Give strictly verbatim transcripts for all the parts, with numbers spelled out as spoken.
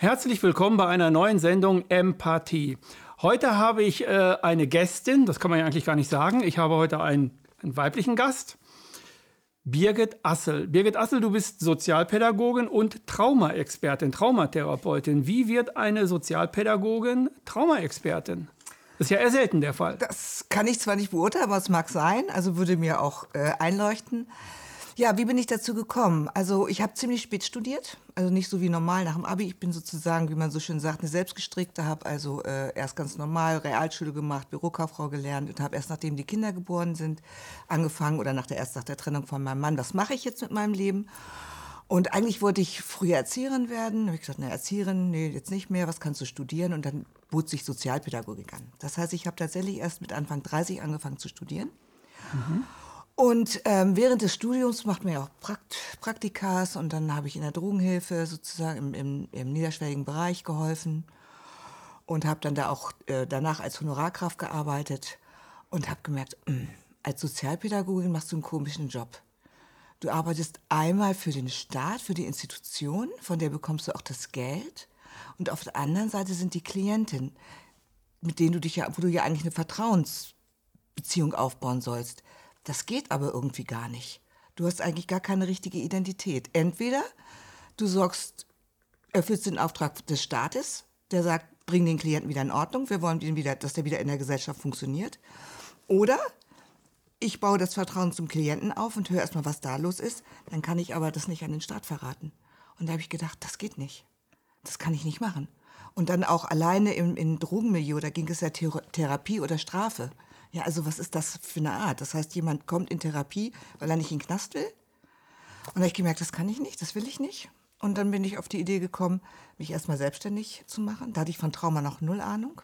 Herzlich willkommen bei einer neuen Sendung Empathie. Heute habe ich äh, eine Gästin, das kann man ja eigentlich gar nicht sagen. Ich habe heute einen, einen weiblichen Gast, Birgit Assel. Birgit Assel, du bist Sozialpädagogin und Traumaexpertin, Traumatherapeutin. Wie wird eine Sozialpädagogin Traumaexpertin? Das ist ja eher selten der Fall. Das kann ich zwar nicht beurteilen, aber es mag sein, also würde mir auch äh, einleuchten. Ja, wie bin ich dazu gekommen? Also ich habe ziemlich spät studiert, also nicht so wie normal nach dem Abi. Ich bin sozusagen, wie man so schön sagt, eine Selbstgestrickte, habe also äh, erst ganz normal Realschule gemacht, Bürokauffrau gelernt und habe erst nachdem die Kinder geboren sind angefangen oder nach der erst nach der Trennung von meinem Mann, was mache ich jetzt mit meinem Leben? Und eigentlich wollte ich früher Erzieherin werden. Da habe ich gesagt, na Erzieherin, nee, jetzt nicht mehr, was kannst du studieren? Und dann bot sich Sozialpädagogik an. Das heißt, ich habe tatsächlich erst mit Anfang dreißig angefangen zu studieren. Mhm. Und ähm, während des Studiums macht man ja auch Prakt Praktikas und dann habe ich in der Drogenhilfe sozusagen im, im, im niederschwelligen Bereich geholfen und habe dann da auch äh, danach als Honorarkraft gearbeitet und habe gemerkt, mh, als Sozialpädagogin machst du einen komischen Job. Du arbeitest einmal für den Staat, für die Institution, von der bekommst du auch das Geld und auf der anderen Seite sind die Klienten, mit denen du dich ja, wo du ja eigentlich eine Vertrauensbeziehung aufbauen sollst. Das geht aber irgendwie gar nicht. Du hast eigentlich gar keine richtige Identität. Entweder du sorgst, erfüllst den Auftrag des Staates, der sagt, bring den Klienten wieder in Ordnung, wir wollen ihn wieder, dass der wieder in der Gesellschaft funktioniert. Oder ich baue das Vertrauen zum Klienten auf und höre erstmal, was da los ist. Dann kann ich aber das nicht an den Staat verraten. Und da habe ich gedacht, das geht nicht. Das kann ich nicht machen. Und dann auch alleine im, im Drogenmilieu, da ging es ja Thera- Therapie oder Strafe. Ja, also was ist das für eine Art? Das heißt, jemand kommt in Therapie, weil er nicht in den Knast will. Und da habe ich gemerkt, das kann ich nicht, das will ich nicht. Und dann bin ich auf die Idee gekommen, mich erstmal selbstständig zu machen. Da hatte ich von Trauma noch null Ahnung.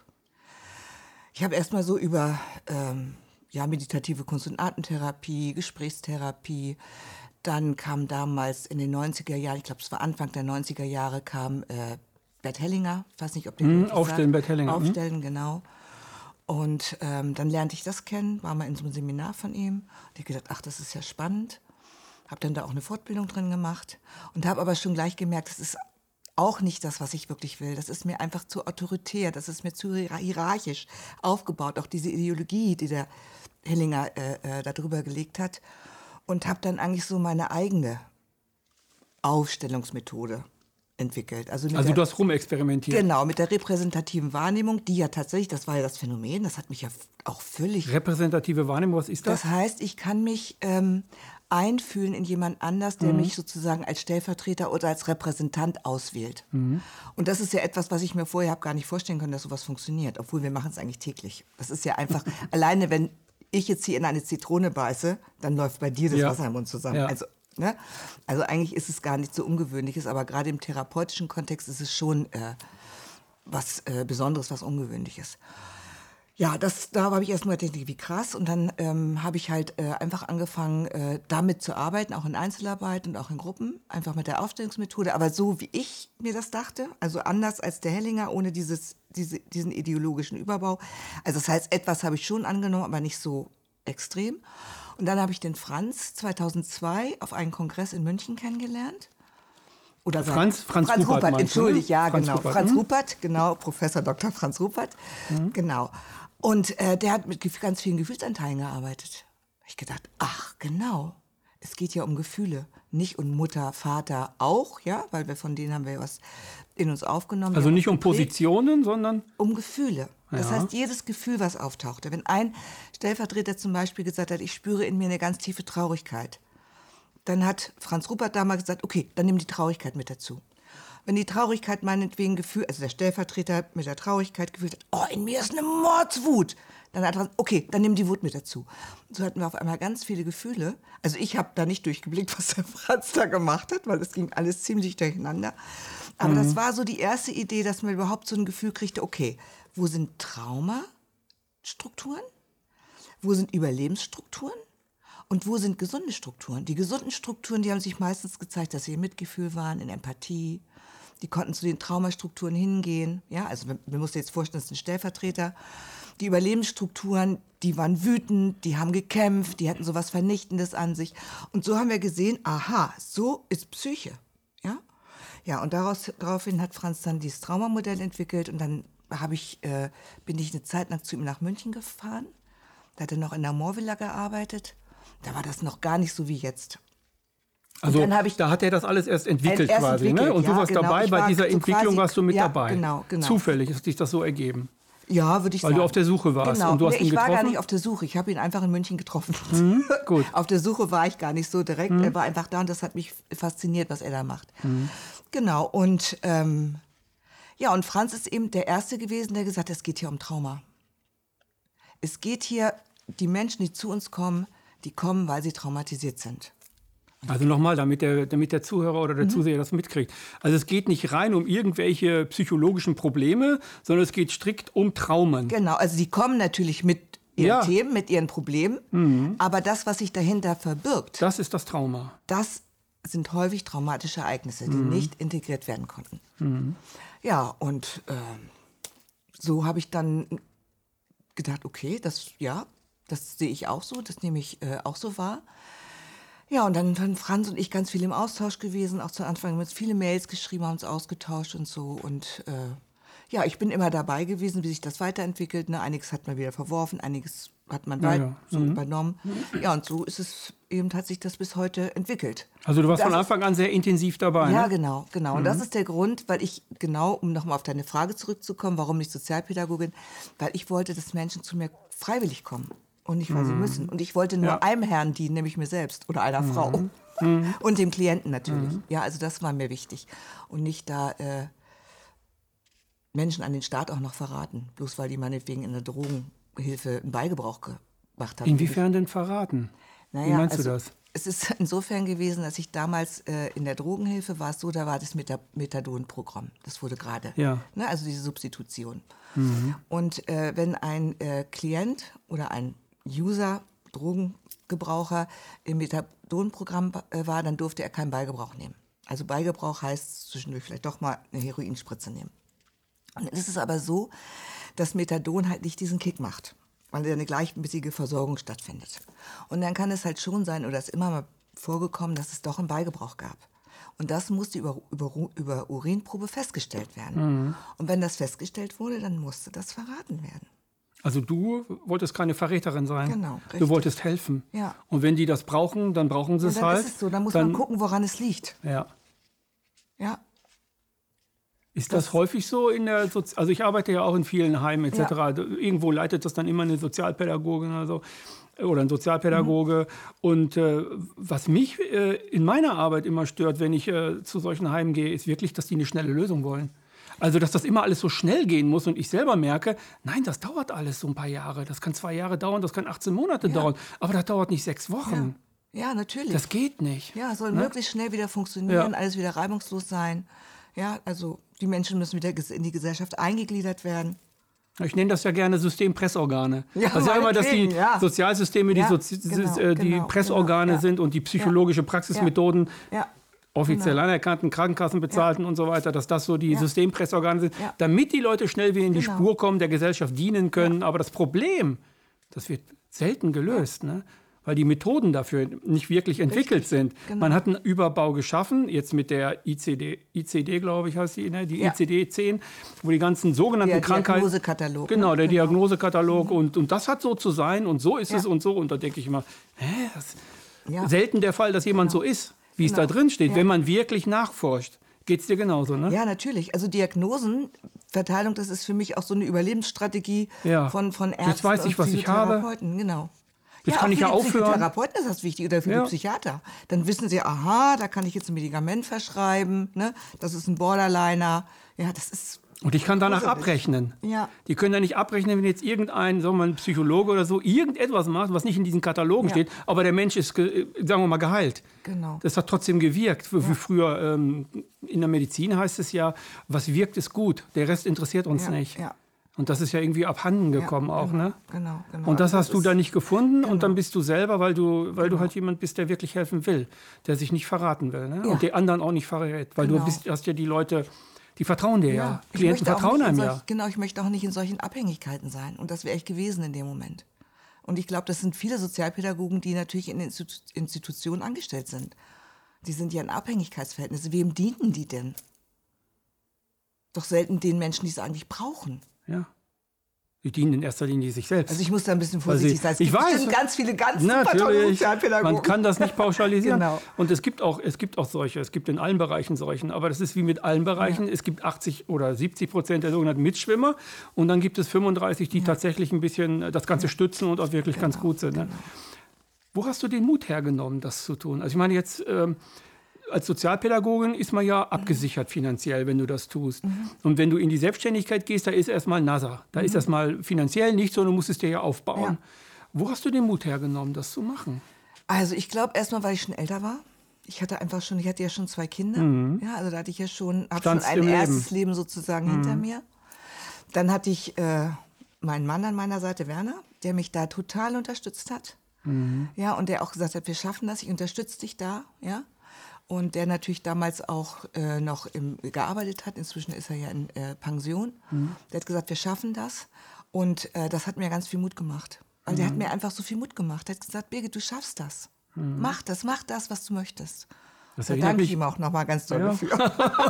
Ich habe erstmal so über ähm, ja, meditative Kunst- und Atemtherapie, Gesprächstherapie. Dann kam damals in den neunziger Jahren, ich glaube, es war Anfang der neunziger Jahre, kam äh, Bert Hellinger. Ich weiß nicht, ob der mm, Aufstellen, Bert Hellinger. Aufstellen, mm. genau. Und ähm, dann lernte ich das kennen, war mal in so einem Seminar von ihm. Und ich gedacht, ach, das ist ja spannend. Habe dann da auch eine Fortbildung drin gemacht und habe aber schon gleich gemerkt, das ist auch nicht das, was ich wirklich will. Das ist mir einfach zu autoritär, das ist mir zu hierarchisch aufgebaut. Auch diese Ideologie, die der Hellinger äh, äh, da drüber gelegt hat. Und habe dann eigentlich so meine eigene Aufstellungsmethode entwickelt. Also, also der, du hast rumexperimentiert. Genau, mit der repräsentativen Wahrnehmung, die ja tatsächlich, das war ja das Phänomen, das hat mich ja auch völlig... Repräsentative Wahrnehmung, was ist das? Das heißt, ich kann mich ähm, einfühlen in jemand anders, der mhm. mich sozusagen als Stellvertreter oder als Repräsentant auswählt. Mhm. Und das ist ja etwas, was ich mir vorher habe gar nicht vorstellen können, dass sowas funktioniert, obwohl wir machen es eigentlich täglich. Das ist ja einfach, alleine wenn ich jetzt hier in eine Zitrone beiße, dann läuft bei dir das ja. Wasser im Mund zusammen. Ja. Also Ne? Also eigentlich ist es gar nicht so Ungewöhnliches, aber gerade im therapeutischen Kontext ist es schon äh, was äh, Besonderes, was Ungewöhnliches. Ja, das, da habe ich erst mal gedacht, wie krass. Und dann ähm, habe ich halt äh, einfach angefangen, äh, damit zu arbeiten, auch in Einzelarbeit und auch in Gruppen, einfach mit der Aufstellungsmethode. Aber so, wie ich mir das dachte, also anders als der Hellinger, ohne dieses, diese, diesen ideologischen Überbau. Also das heißt, etwas habe ich schon angenommen, aber nicht so extrem. Und dann habe ich den Franz zweitausendzwei auf einem Kongress in München kennengelernt. Oder Franz, Franz, Franz Rupert, Rupert, entschuldigt, ja, Franz genau. Rupert, Franz hm? Rupert, genau, Professor Doktor Franz Rupert, mhm. genau. Und äh, der hat mit ganz vielen Gefühlsanteilen gearbeitet. Ich gedacht, ach, genau, es geht ja um Gefühle, nicht um Mutter, Vater auch, ja, weil wir von denen haben wir ja was in uns aufgenommen. Also nicht um Positionen, sondern um Gefühle. Das ja. heißt, jedes Gefühl, was auftauchte. Wenn ein Stellvertreter zum Beispiel gesagt hat, ich spüre in mir eine ganz tiefe Traurigkeit, dann hat Franz Rupert damals gesagt, okay, dann nimm die Traurigkeit mit dazu. Wenn die Traurigkeit meinetwegen Gefühl, also der Stellvertreter mit der Traurigkeit gefühlt hat, oh, in mir ist eine Mordswut, dann hat er, okay, dann nimm die Wut mit dazu. Und so hatten wir auf einmal ganz viele Gefühle. Also ich habe da nicht durchgeblickt, was der Franz da gemacht hat, weil es ging alles ziemlich durcheinander. Aber mhm. das war so die erste Idee, dass man überhaupt so ein Gefühl kriegte, okay, wo sind Traumastrukturen? Wo sind Überlebensstrukturen? Und wo sind gesunde Strukturen? Die gesunden Strukturen, die haben sich meistens gezeigt, dass sie im Mitgefühl waren, in Empathie. Die konnten zu den Traumastrukturen hingehen. Ja, also man, man muss sich jetzt vorstellen, das ist ein Stellvertreter. Die Überlebensstrukturen, die waren wütend, die haben gekämpft, die hatten sowas Vernichtendes an sich. Und so haben wir gesehen, aha, so ist Psyche. Ja, Ja, und daraus, daraufhin hat Franz dann dieses Traumamodell entwickelt und dann habe ich, äh, bin ich eine Zeit lang zu ihm nach München gefahren. Da hat er noch in der Moorvilla gearbeitet. Da war das noch gar nicht so wie jetzt. Also dann ich, da hat er das alles erst entwickelt erst quasi, entwickelt, ne? Und ja, du warst genau. dabei, Ich bei war dieser so Entwicklung quasi, warst du mit ja, dabei. Genau, genau. Zufällig ist sich das so ergeben. Ja, würde ich Weil sagen. du auf der Suche warst Genau. und du hast nee, ihn ich war getroffen? gar nicht auf der Suche, ich habe ihn einfach in München getroffen. Mhm, gut. Auf der Suche war ich gar nicht so direkt, mhm. er war einfach da und das hat mich fasziniert, was er da macht. Mhm. Genau, und ähm, ja, und Franz ist eben der Erste gewesen, der gesagt hat, es geht hier um Trauma. Es geht hier, die Menschen, die zu uns kommen, die kommen, weil sie traumatisiert sind. Also nochmal, damit der, damit der Zuhörer oder der mhm. Zuseher das mitkriegt. Also es geht nicht rein um irgendwelche psychologischen Probleme, sondern es geht strikt um Traumen. Genau, also die kommen natürlich mit ihren ja. Themen, mit ihren Problemen, mhm. aber das, was sich dahinter verbirgt, das ist das Trauma. Das sind häufig traumatische Ereignisse, die mhm. nicht integriert werden konnten. Mhm. Ja, und äh, so habe ich dann gedacht, okay, das, ja, das sehe ich auch so, das nehme ich äh, auch so wahr. Ja, und dann waren Franz und ich ganz viel im Austausch gewesen, auch zu Anfang haben wir uns viele Mails geschrieben, haben uns ausgetauscht und so. Und äh, ja, ich bin immer dabei gewesen, wie sich das weiterentwickelt. Ne? Einiges hat man wieder verworfen, einiges hat man ja, weit ja. so mhm. übernommen. Ja, und so ist es eben, hat sich das bis heute entwickelt. Also du warst das von Anfang an sehr intensiv dabei, Ja, ne? genau, genau. Mhm. Und das ist der Grund, weil ich, genau, um nochmal auf deine Frage zurückzukommen, warum nicht Sozialpädagogin, weil ich wollte, dass Menschen zu mir freiwillig kommen. Und nicht, weil mhm. sie müssen. Und ich wollte nur ja. einem Herrn dienen, nämlich mir selbst oder einer mhm. Frau. Mhm. Und dem Klienten natürlich. Mhm. Ja, also das war mir wichtig. Und nicht da äh, Menschen an den Staat auch noch verraten. Bloß weil die meinetwegen in der Drogenhilfe einen Beigebrauch gemacht haben. Inwiefern denn verraten? Naja, Wie meinst also, du das? Es ist insofern gewesen, dass ich damals äh, in der Drogenhilfe war es so, da war das Meta- Methadon-Programm. Das wurde gerade. Ja. Ne, also diese Substitution. Mhm. Und äh, wenn ein äh, Klient oder ein User, Drogengebraucher im Methadon-Programm äh, war, dann durfte er keinen Beigebrauch nehmen. Also Beigebrauch heißt zwischendurch vielleicht doch mal eine Heroinspritze nehmen. Und es ist aber so, dass Methadon halt nicht diesen Kick macht, weil eine gleichmäßige Versorgung stattfindet. Und dann kann es halt schon sein, oder es ist immer mal vorgekommen, dass es doch einen Beigebrauch gab. Und das musste über, über, über Urinprobe festgestellt werden. Mhm. Und wenn das festgestellt wurde, dann musste das verraten werden. Also du wolltest keine Verräterin sein. Genau, richtig. Du wolltest helfen. Ja. Und wenn die das brauchen, dann brauchen sie ja, es dann halt. Ist es so. Dann muss dann, man gucken, woran es liegt. Ja. Ja. Ist das, das häufig so in der Sozi- also ich arbeite ja auch in vielen Heimen et cetera. Ja. Irgendwo leitet das dann immer eine Sozialpädagogin oder so oder ein Sozialpädagoge. Mhm. Und äh, was mich äh, in meiner Arbeit immer stört, wenn ich äh, zu solchen Heimen gehe, ist wirklich, dass die eine schnelle Lösung wollen. Also, dass das immer alles so schnell gehen muss und ich selber merke, nein, das dauert alles so ein paar Jahre. Das kann zwei Jahre dauern, das kann achtzehn Monate ja. dauern. Aber das dauert nicht sechs Wochen. Ja, ja natürlich. Das geht nicht. Ja, soll ne? möglichst schnell wieder funktionieren, ja. alles wieder reibungslos sein. Ja, also die Menschen müssen wieder in die Gesellschaft eingegliedert werden. Ich nenne das ja gerne Systempressorgane. Ja, also ja immer, dass die ja. Sozialsysteme die, ja, Sozi- genau, äh, die genau, Pressorgane genau, sind und die psychologische Praxismethoden ja. offiziell genau. anerkannten, Krankenkassen bezahlten ja. und so weiter, dass das so die ja. Systempressorgane sind, ja. damit die Leute schnell wieder in die genau. Spur kommen, der Gesellschaft dienen können. Ja. Aber das Problem, das wird selten gelöst, ja. ne? Weil die Methoden dafür nicht wirklich entwickelt Richtig. sind. Genau. Man hat einen Überbau geschaffen, jetzt mit der I C D, I C D glaube ich heißt die, ne? die ja. I C D zehn, wo die ganzen sogenannten der Krankheiten... Der Diagnosekatalog. Genau, der genau. Diagnosekatalog. Mhm. Und, und das hat so zu sein und so ist ja. es und so. Und da denke ich immer, hä, das ist ja. selten der Fall, dass jemand genau. so ist, wie genau. es da drin steht, ja. wenn man wirklich nachforscht. Geht es dir genauso, ne? Ja, natürlich. Also Diagnosenverteilung, das ist für mich auch so eine Überlebensstrategie ja. von, von Ärzten Jetzt weiß ich, und was ich habe. Genau. Jetzt ja, kann ich ja aufhören. Für die Therapeuten ist das wichtig oder für ja. die Psychiater. Dann wissen sie, aha, da kann ich jetzt ein Medikament verschreiben, ne? Das ist ein Borderliner. Ja, das ist... Und ich kann danach abrechnen. Ja. Die können ja nicht abrechnen, wenn jetzt irgendein, sagen wir mal, ein Psychologe oder so, irgendetwas macht, was nicht in diesen Katalogen ja. steht, aber der Mensch ist, sagen wir mal, geheilt. Genau. Das hat trotzdem gewirkt. Wie ja. früher ähm, in der Medizin heißt es ja, was wirkt, ist gut. Der Rest interessiert uns ja. nicht. Ja. Und das ist ja irgendwie abhanden gekommen ja, auch, genau, ne? Genau, genau. Und das hast das du da nicht gefunden genau. und dann bist du selber, weil du, weil genau. du halt jemand bist, der wirklich helfen will, der sich nicht verraten will, ne? Ja. Und die anderen auch nicht verrät, weil genau. du bist, hast ja die Leute, die vertrauen dir ja. ja. Klienten vertrauen einem solch, ja. Genau, ich möchte auch nicht in solchen Abhängigkeiten sein. Und das wäre ich gewesen in dem Moment. Und ich glaube, das sind viele Sozialpädagogen, die natürlich in Institu- Institutionen angestellt sind. Die sind ja in Abhängigkeitsverhältnissen. Wem dienen die denn? doch selten den Menschen, die es eigentlich brauchen. Ja. Die dienen in erster Linie sich selbst. Also ich muss da ein bisschen vorsichtig sein. Es ich gibt weiß, bestimmt ganz viele ganz super tolle natürlich, Sozialpädagogen. man kann das nicht pauschalisieren. Genau. Und es gibt, auch, es gibt auch solche, es gibt in allen Bereichen solchen. Aber das ist wie mit allen Bereichen. Ja. Es gibt achtzig oder siebzig Prozent der sogenannten Mitschwimmer. Und dann gibt es fünfunddreißig, die ja. tatsächlich ein bisschen das Ganze stützen und auch wirklich genau. ganz gut sind. Ne? Genau. Wo hast du den Mut hergenommen, das zu tun? Also ich meine jetzt... Ähm, als Sozialpädagogin ist man ja abgesichert finanziell, wenn du das tust. Mhm. Und wenn du in die Selbstständigkeit gehst, da ist erstmal NASA. Da mhm. ist erstmal finanziell nichts, sondern du musst es dir ja aufbauen. Ja. Wo hast du den Mut hergenommen, das zu machen? Also ich glaube erstmal, weil ich schon älter war. Ich hatte einfach schon, ich hatte ja schon zwei Kinder. Mhm. Ja, also da hatte ich ja schon, habe schon ein erstes Leben, Leben sozusagen mhm. hinter mir. Dann hatte ich äh, meinen Mann an meiner Seite, Werner, der mich da total unterstützt hat. Mhm. Ja, und der auch gesagt hat, wir schaffen das, ich unterstütze dich da, ja. Und der natürlich damals auch äh, noch im, gearbeitet hat. Inzwischen ist er ja in äh, Pension. Mhm. Der hat gesagt, wir schaffen das. Und äh, das hat mir ganz viel Mut gemacht. Weil mhm. der hat mir einfach so viel Mut gemacht. Der hat gesagt, Birgit, du schaffst das. Mhm. Mach das, mach das, was du möchtest. Das da danke ich ihm auch nochmal ganz doll ja. dafür.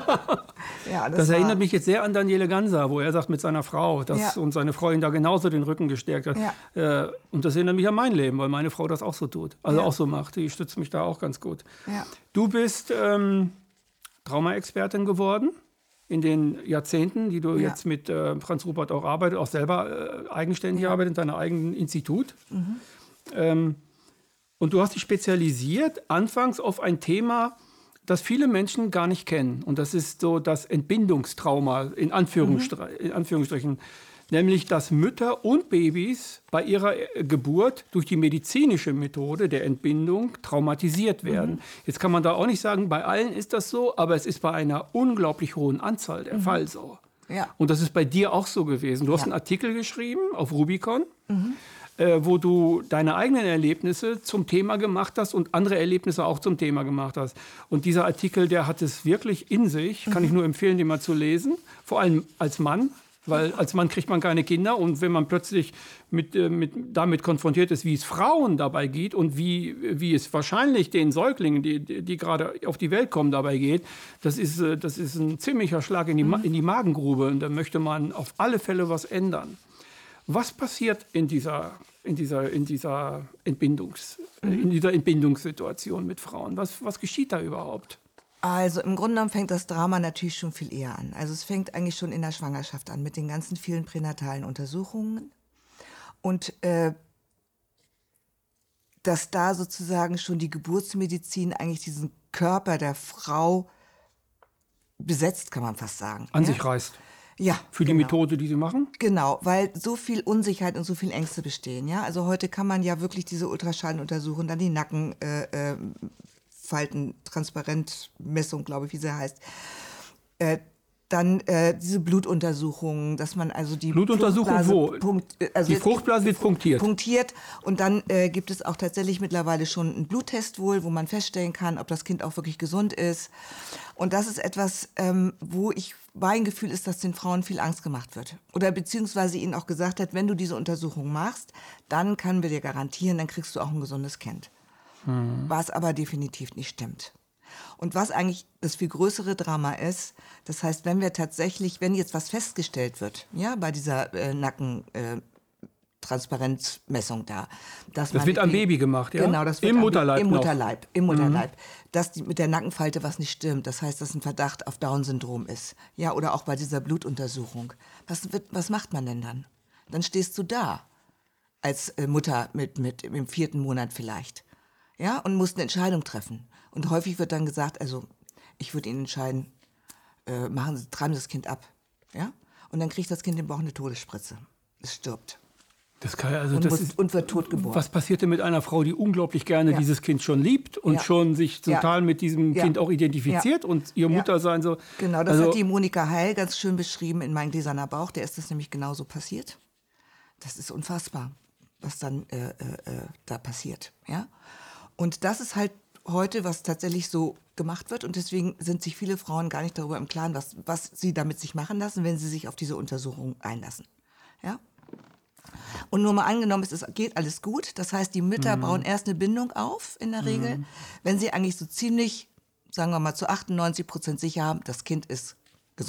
ja, das das war... erinnert mich jetzt sehr an Daniele Ganser, wo er sagt mit seiner Frau, dass ja. und seine Frau ihm da genauso den Rücken gestärkt hat. Ja. Äh, und das erinnert mich an mein Leben, weil meine Frau das auch so tut. Also ja. auch so macht. Die stützt mich da auch ganz gut. Ja. Du bist ähm, Trauma-Expertin geworden in den Jahrzehnten, die du ja. jetzt mit äh, Franz Ruppert auch arbeitest, auch selber äh, eigenständig ja. arbeitest in deinem eigenen Institut. Mhm. Ähm, Und du hast dich spezialisiert anfangs auf ein Thema, das viele Menschen gar nicht kennen. Und das ist so das Entbindungstrauma, in, Anführungsstr- mhm. in Anführungsstrichen. Nämlich, dass Mütter und Babys bei ihrer Geburt durch die medizinische Methode der Entbindung traumatisiert werden. Mhm. Jetzt kann man da auch nicht sagen, bei allen ist das so, aber es ist bei einer unglaublich hohen Anzahl der mhm. Fall so. Ja. Und das ist bei dir auch so gewesen. Du hast ja. einen Artikel geschrieben auf Rubicon, mhm. äh, wo du deine eigenen Erlebnisse zum Thema gemacht hast und andere Erlebnisse auch zum Thema gemacht hast. Und dieser Artikel, der hat es wirklich in sich, mhm. kann ich nur empfehlen, den mal zu lesen, vor allem als Mann. Weil als Mann kriegt man keine Kinder und wenn man plötzlich mit, äh, mit, damit konfrontiert ist, wie es Frauen dabei geht und wie, wie es wahrscheinlich den Säuglingen, die, die, die gerade auf die Welt kommen, dabei geht, das ist, äh, das ist ein ziemlicher Schlag in die, mhm. in die Magengrube und da möchte man auf alle Fälle was ändern. Was passiert in dieser, in dieser, in dieser, Entbindungs, mhm. in dieser Entbindungssituation mit Frauen? Was, was geschieht da überhaupt? Also im Grunde genommen fängt das Drama natürlich schon viel eher an. Also es fängt eigentlich schon in der Schwangerschaft an mit den ganzen vielen pränatalen Untersuchungen. Und äh, dass da sozusagen schon die Geburtsmedizin eigentlich diesen Körper der Frau besetzt, kann man fast sagen. An ja? sich reißt. Ja. Für die genau. Methode, die sie machen? Genau, weil so viel Unsicherheit und so viel Ängste bestehen. Ja? Also heute kann man ja wirklich diese Ultraschallen untersuchen, dann die Nacken äh, äh, Faltentransparentmessung, glaube ich, wie sie heißt. Äh, dann äh, diese Blutuntersuchungen, dass man also die Blutuntersuchung wo? Punkt, also die Fruchtblase wird punktiert. Punktiert und dann äh, gibt es auch tatsächlich mittlerweile schon einen Bluttest wohl, wo man feststellen kann, ob das Kind auch wirklich gesund ist. Und das ist etwas, ähm, wo ich mein Gefühl ist, dass den Frauen viel Angst gemacht wird. Oder beziehungsweise ihnen auch gesagt hat, wenn du diese Untersuchung machst, dann können wir dir garantieren, dann kriegst du auch ein gesundes Kind. Hm. Was aber definitiv nicht stimmt. Und was eigentlich das viel größere Drama ist, das heißt, wenn wir tatsächlich, wenn jetzt was festgestellt wird, ja, bei dieser äh, Nackentransparenzmessung äh, da. Dass das man, wird am Baby gemacht, ja? Genau, das wird Im am, Mutterleib Im noch. Mutterleib, im Mutterleib. Mhm. Dass die, mit der Nackenfalte was nicht stimmt. Das heißt, dass ein Verdacht auf Down-Syndrom ist. Ja, oder auch bei dieser Blutuntersuchung. Was, wird, was macht man denn dann? Dann stehst du da, als äh, Mutter mit, mit im vierten Monat vielleicht. Ja, und musst eine Entscheidung treffen. Und häufig wird dann gesagt, also ich würde Ihnen entscheiden, äh, machen Sie, treiben Sie das Kind ab. Ja? Und dann kriegt das Kind im Bauch eine Todesspritze. Es stirbt. Das kann, also und, das muss, ist, und wird tot geboren. Was passiert denn mit einer Frau, die unglaublich gerne ja. dieses Kind schon liebt und ja. schon sich total ja. mit diesem ja. Kind auch identifiziert ja. und ihr Mutter ja. sein so? Genau, das also, hat die Monika Heil ganz schön beschrieben in Mein gläserner Bauch. Der ist das nämlich genauso passiert. Das ist unfassbar, was dann äh, äh, da passiert. Ja? Und das ist halt heute, was tatsächlich so gemacht wird. Und deswegen sind sich viele Frauen gar nicht darüber im Klaren, was, was sie damit sich machen lassen, wenn sie sich auf diese Untersuchung einlassen. Ja? Und nur mal angenommen, es geht alles gut. Das heißt, die Mütter mhm. bauen erst eine Bindung auf, in der Regel, mhm. wenn sie eigentlich so ziemlich, sagen wir mal, zu achtundneunzig Prozent sicher haben, das Kind ist gesund.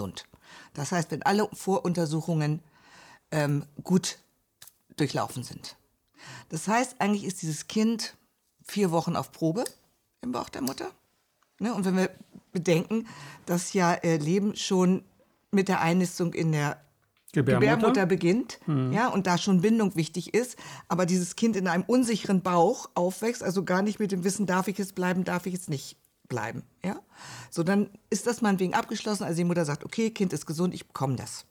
Das heißt, wenn alle Voruntersuchungen ähm, gut durchlaufen sind. Das heißt, eigentlich ist dieses Kind vier Wochen auf Probe im Bauch der Mutter. Ne? Und wenn wir bedenken, dass ja äh, Leben schon mit der Einnistung in der Gebärmutter, Gebärmutter beginnt, mhm. ja, und da schon Bindung wichtig ist, aber dieses Kind in einem unsicheren Bauch aufwächst, also gar nicht mit dem Wissen, darf ich jetzt bleiben, darf ich jetzt nicht bleiben, ja. So, dann ist das meinetwegen abgeschlossen, also die Mutter sagt, okay, Kind ist gesund, ich bekomme das.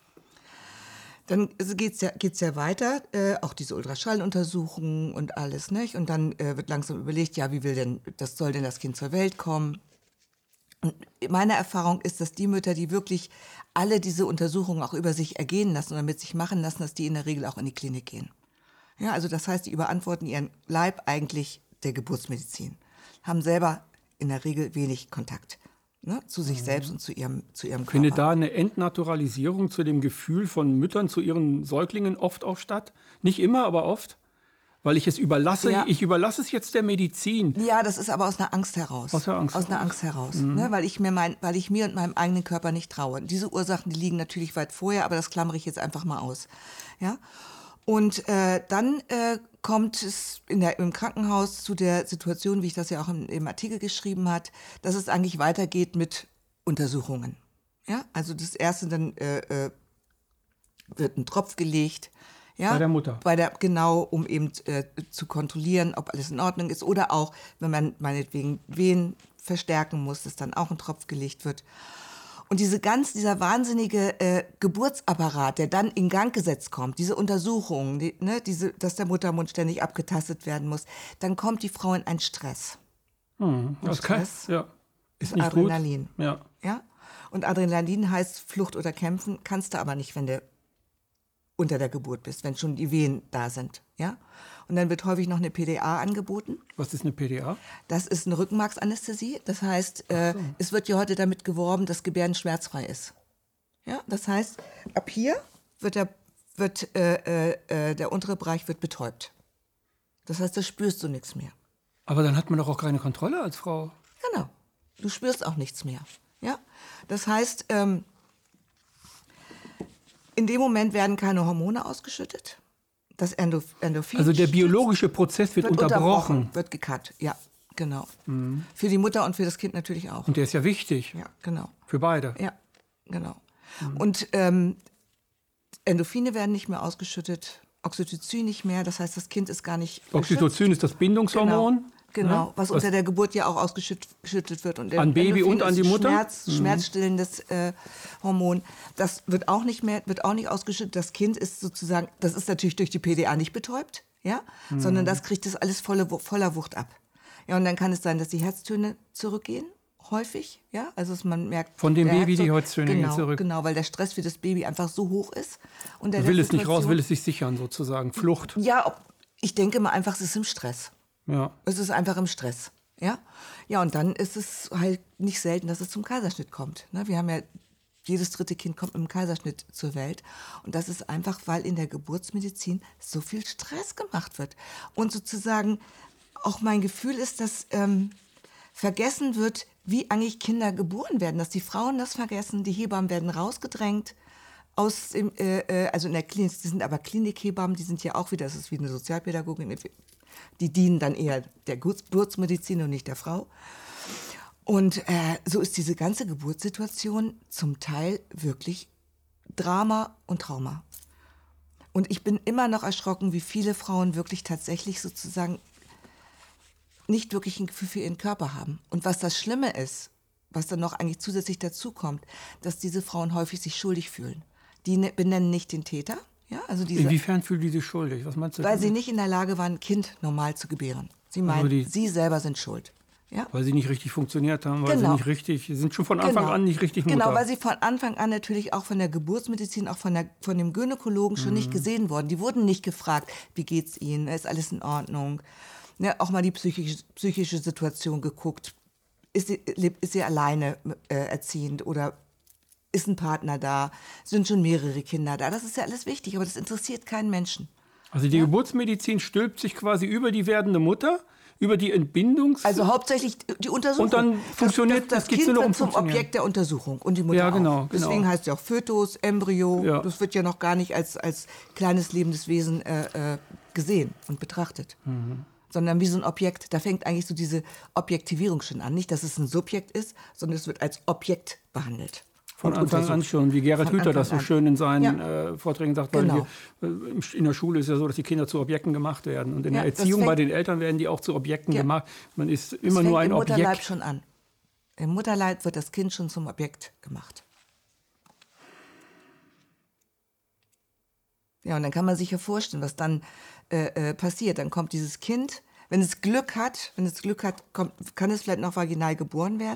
Dann geht es ja, geht's ja weiter, äh, auch diese Ultraschalluntersuchungen und alles, nicht? Und dann äh, wird langsam überlegt, ja, wie will denn, das soll denn das Kind zur Welt kommen? Und meine Erfahrung ist, dass die Mütter, die wirklich alle diese Untersuchungen auch über sich ergehen lassen oder mit sich machen lassen, dass die in der Regel auch in die Klinik gehen. Ja, also das heißt, die überantworten ihren Leib eigentlich der Geburtsmedizin, haben selber in der Regel wenig Kontakt, ne, zu sich selbst und zu ihrem, zu ihrem Körper. Findet da eine Entnaturalisierung zu dem Gefühl von Müttern zu ihren Säuglingen oft auch statt? Nicht immer, aber oft? Weil ich es überlasse, ja. ich überlasse es jetzt der Medizin. Ja, das ist aber aus einer Angst heraus. Aus der Angst Aus einer Angst heraus, mhm. ne, weil ich mir mein, weil ich mir und meinem eigenen Körper nicht traue. Diese Ursachen, die liegen natürlich weit vorher, aber das klammere ich jetzt einfach mal aus. Ja? Und äh, dann äh, kommt es in der, im Krankenhaus zu der Situation, wie ich das ja auch im, im Artikel geschrieben hat, dass es eigentlich weitergeht mit Untersuchungen. Ja? Also das erste, dann äh, äh, wird ein Tropf gelegt. Ja, bei der Mutter. Bei der, genau, um eben äh, zu kontrollieren, ob alles in Ordnung ist. Oder auch, wenn man meinetwegen Venen verstärken muss, dass dann auch ein Tropf gelegt wird. Und diese ganz, dieser wahnsinnige äh, Geburtsapparat, der dann in Gang gesetzt kommt, diese Untersuchungen, die, ne, diese, dass der Muttermund ständig abgetastet werden muss, dann kommt die Frau in einen Stress. Hm, das Stress kann, ja. ist nicht Adrenalin. Gut. Ja. Ja? Und Adrenalin heißt Flucht oder Kämpfen, kannst du aber nicht, wenn du unter der Geburt bist, wenn schon die Wehen da sind. Ja? Und dann wird häufig noch eine P D A angeboten. Was ist eine P D A? Das ist eine Rückenmarksanästhesie. Das heißt, äh, so. es wird ja heute damit geworben, dass Gebären schmerzfrei ist. Ja? Das heißt, ab hier wird, der, wird äh, äh, der untere Bereich wird betäubt. Das heißt, da spürst du nichts mehr. Aber dann hat man doch auch keine Kontrolle als Frau. Genau. Du spürst auch nichts mehr. Ja? Das heißt, ähm, in dem Moment werden keine Hormone ausgeschüttet. Das Endorph- Endorphin. Also der biologische Prozess wird, wird unterbrochen. unterbrochen. Wird gecut, ja, genau. Mhm. Für die Mutter und für das Kind natürlich auch. Und der ist ja wichtig. Ja, genau. Für beide. Ja, genau. Mhm. Und ähm, Endorphine werden nicht mehr ausgeschüttet, Oxytocin nicht mehr. Das heißt, das Kind ist gar nicht Oxytocin geschützt. Ist das Bindungshormon. Genau. Genau, ja, was, was unter der Geburt ja auch ausgeschüttet wird. Und an Baby und an die Mutter? Schmerz, mhm. Schmerzstillendes äh, Hormon. Das wird auch nicht mehr, wird auch nicht ausgeschüttet. Das Kind ist sozusagen, das ist natürlich durch die P D A nicht betäubt, ja, mhm. sondern das kriegt das alles volle, voller Wucht ab. Ja, und dann kann es sein, dass die Herztöne zurückgehen, häufig, ja, also dass man merkt. Von dem Baby die Herztöne genau, gehen zurück. Genau, weil der Stress für das Baby einfach so hoch ist. Und will es nicht raus, will es sich sichern sozusagen, Flucht. Ja, ob, ich denke mal einfach, es ist im Stress. Ja. Es ist einfach im Stress. Ja? Ja, und dann ist es halt nicht selten, dass es zum Kaiserschnitt kommt. Ne? Wir haben ja, jedes dritte Kind kommt mit einem Kaiserschnitt zur Welt. Und das ist einfach, weil in der Geburtsmedizin so viel Stress gemacht wird. Und sozusagen auch mein Gefühl ist, dass ähm, vergessen wird, wie eigentlich Kinder geboren werden. Dass die Frauen das vergessen, die Hebammen werden rausgedrängt. Aus dem, äh, also in der Klinik, die sind aber Klinikhebammen, die sind ja auch wieder, das ist wie eine Sozialpädagogin, die dienen dann eher der Geburtsmedizin und nicht der Frau. Und äh, so ist diese ganze Geburtssituation zum Teil wirklich Drama und Trauma. Und ich bin immer noch erschrocken, wie viele Frauen wirklich tatsächlich sozusagen nicht wirklich ein Gefühl für ihren Körper haben. Und was das Schlimme ist, was dann noch eigentlich zusätzlich dazu kommt, dass diese Frauen häufig sich schuldig fühlen. Die ne- benennen nicht den Täter. Ja, also diese, Inwiefern fühlen die sich schuldig? Was meinst du? Weil sie nicht in der Lage waren, ein Kind normal zu gebären. Sie meinen, also die, sie selber sind schuld. Ja? Weil sie nicht richtig funktioniert haben, weil genau. sie nicht richtig, sie sind schon von Anfang genau. an nicht richtig Mutter. Genau, weil sie von Anfang an natürlich auch von der Geburtsmedizin, auch von, der, von dem Gynäkologen schon mhm. nicht gesehen wurden. Die wurden nicht gefragt, wie geht's ihnen, ist alles in Ordnung. Ja, auch mal die psychische, psychische Situation geguckt. Ist sie, ist sie alleine äh, erziehend oder ist ein Partner da? Sind schon mehrere Kinder da? Das ist ja alles wichtig, aber das interessiert keinen Menschen. Also die ja? Geburtsmedizin stülpt sich quasi über die werdende Mutter, über die Entbindungs... Also hauptsächlich die Untersuchung. Und dann funktioniert das, das, das geht's Kind nur noch um wird zum Funktionieren. Objekt der Untersuchung und die Mutter Ja, genau, auch. genau. Deswegen heißt es ja auch Fötus, Embryo. Ja. Das wird ja noch gar nicht als, als kleines lebendes Wesen äh, äh, gesehen und betrachtet. Mhm. Sondern wie so ein Objekt. Da fängt eigentlich so diese Objektivierung schon an. Nicht, dass es ein Subjekt ist, sondern es wird als Objekt behandelt. Von Anfang an schon, wie Gerhard Von Hüther das so Anfang an. schön in seinen Ja. äh, Vorträgen sagt, Genau. weil wir, in der Schule ist ja so, dass die Kinder zu Objekten gemacht werden. Und in Ja, der das Erziehung fängt- bei den Eltern werden die auch zu Objekten Ja. gemacht. Man ist Das immer fängt nur ein im Mutterleib Objekt. schon an. Im Mutterleib wird das Kind schon zum Objekt gemacht. Ja, und dann kann man sich ja vorstellen, was dann äh, äh, passiert. Dann kommt dieses Kind, wenn es Glück hat, wenn es Glück hat, kommt, kann es vielleicht noch vaginal geboren werden.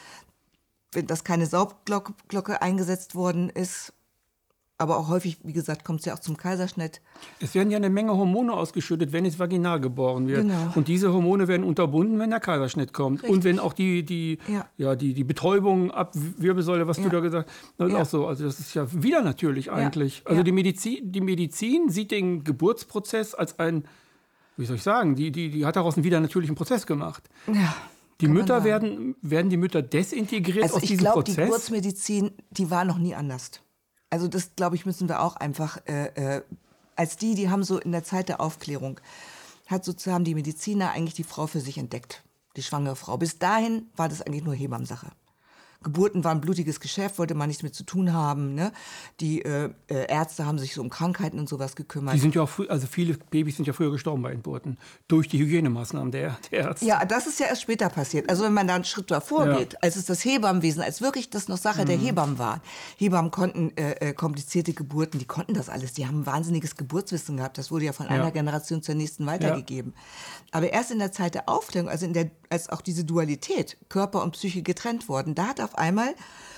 Wenn das keine Saugglocke Glocke eingesetzt worden ist, aber auch häufig, wie gesagt, kommt es ja auch zum Kaiserschnitt. Es werden ja eine Menge Hormone ausgeschüttet, wenn es vaginal geboren wird. Genau. Und diese Hormone werden unterbunden, wenn der Kaiserschnitt kommt. Richtig. Und wenn auch die, die, Ja. ja, die, die Betäubung ab Wirbelsäule, was Ja. du da gesagt hast, das ist Ja. auch so. Also das ist ja wieder natürlich eigentlich. Also Ja. die Medizin, die Medizin sieht den Geburtsprozess als ein, wie soll ich sagen, die, die, die hat daraus einen wieder natürlichen Prozess gemacht. Ja, Die kann man Mütter sagen. werden, werden die Mütter desintegriert Also aus ich diesem glaube, die Prozess? Geburtsmedizin, die war noch nie anders. Also das, glaube ich, müssen wir auch einfach, äh, äh, als die, die haben so in der Zeit der Aufklärung, hat sozusagen die Mediziner eigentlich die Frau für sich entdeckt, die schwangere Frau. Bis dahin war das eigentlich nur Hebammsache. Geburten waren ein blutiges Geschäft, wollte man nichts mit zu tun haben. Ne? Die äh, äh, Ärzte haben sich so um Krankheiten und sowas gekümmert. Die sind ja auch früh, also viele Babys sind ja früher gestorben bei Geburten durch die Hygienemaßnahmen der, der Ärzte. Ja, das ist ja erst später passiert. Also wenn man da einen Schritt davor Ja. geht, als es das Hebammenwesen, als wirklich das noch Sache der Hebammen war. Hebammen konnten äh, äh, komplizierte Geburten, die konnten das alles. Die haben ein wahnsinniges Geburtswissen gehabt. Das wurde ja von Ja. einer Generation zur nächsten weitergegeben. Aber erst in der Zeit der Aufklärung, also in der, als auch diese Dualität, Körper und Psyche getrennt wurden, da hat auf einmal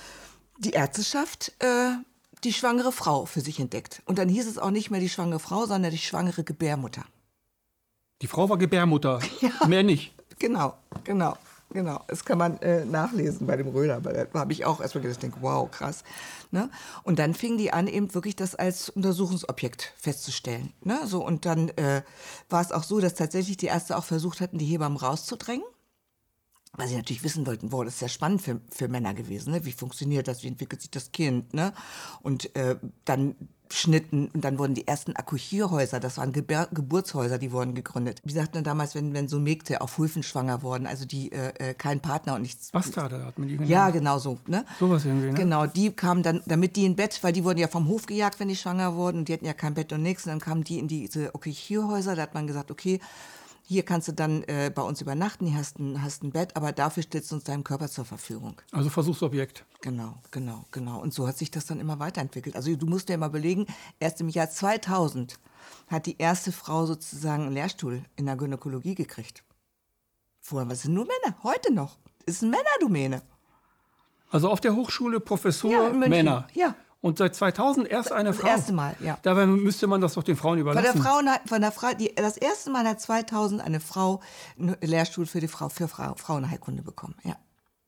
die Ärzteschaft äh, die schwangere Frau für sich entdeckt. Und dann hieß es auch nicht mehr die schwangere Frau, sondern die schwangere Gebärmutter. Die Frau war Gebärmutter, mehr nicht. Genau, genau, genau. Das kann man äh, nachlesen bei dem Röder. Da habe ich auch erstmal gedacht, denke, wow, krass. Ne? Und dann fingen die an, eben wirklich das als Untersuchungsobjekt festzustellen. Ne? So, und dann äh, war es auch so, dass tatsächlich die Ärzte auch versucht hatten, die Hebammen rauszudrängen. Weil sie natürlich wissen wollten, wow, das ist ja spannend für, für Männer gewesen. Ne? Wie funktioniert das, wie entwickelt sich das Kind? Ne? Und äh, dann Schnitten und dann wurden die ersten Akuchierhäuser, das waren Gebär, Geburtshäuser, die wurden gegründet. Wie sagt man damals, wenn, wenn so Mägde auf Höfen schwanger wurden, also die äh, keinen Partner und nichts. Bastarde hat man die genannt. Ja, genau so. Ne? Sowas irgendwie, ne? Genau, die kamen dann, damit die in Bett, weil die wurden ja vom Hof gejagt, wenn die schwanger wurden und die hatten ja kein Bett und nichts. Und dann kamen die in diese Akuchierhäuser, da hat man gesagt, okay, hier kannst du dann äh, bei uns übernachten, hier hast ein, hast ein Bett, aber dafür stellst du uns deinen Körper zur Verfügung. Also Versuchsobjekt. Genau, genau, genau. Und so hat sich das dann immer weiterentwickelt. Also du musst dir mal überlegen, erst im Jahr zweitausend hat die erste Frau sozusagen einen Lehrstuhl in der Gynäkologie gekriegt. Vorher, was sind nur Männer? Heute noch. Ist eine Männerdomäne. Also auf der Hochschule Professur Ja, in München. Männer. Ja. Und seit zweitausend erst eine Das Frau. erste Mal, ja. Dabei müsste man das doch den Frauen Von überlassen. der Frau, von der Frau, die, das erste Mal hat zweitausend eine Frau einen Lehrstuhl für die Frau, für Frau, Frauenheilkunde bekommen. Ja.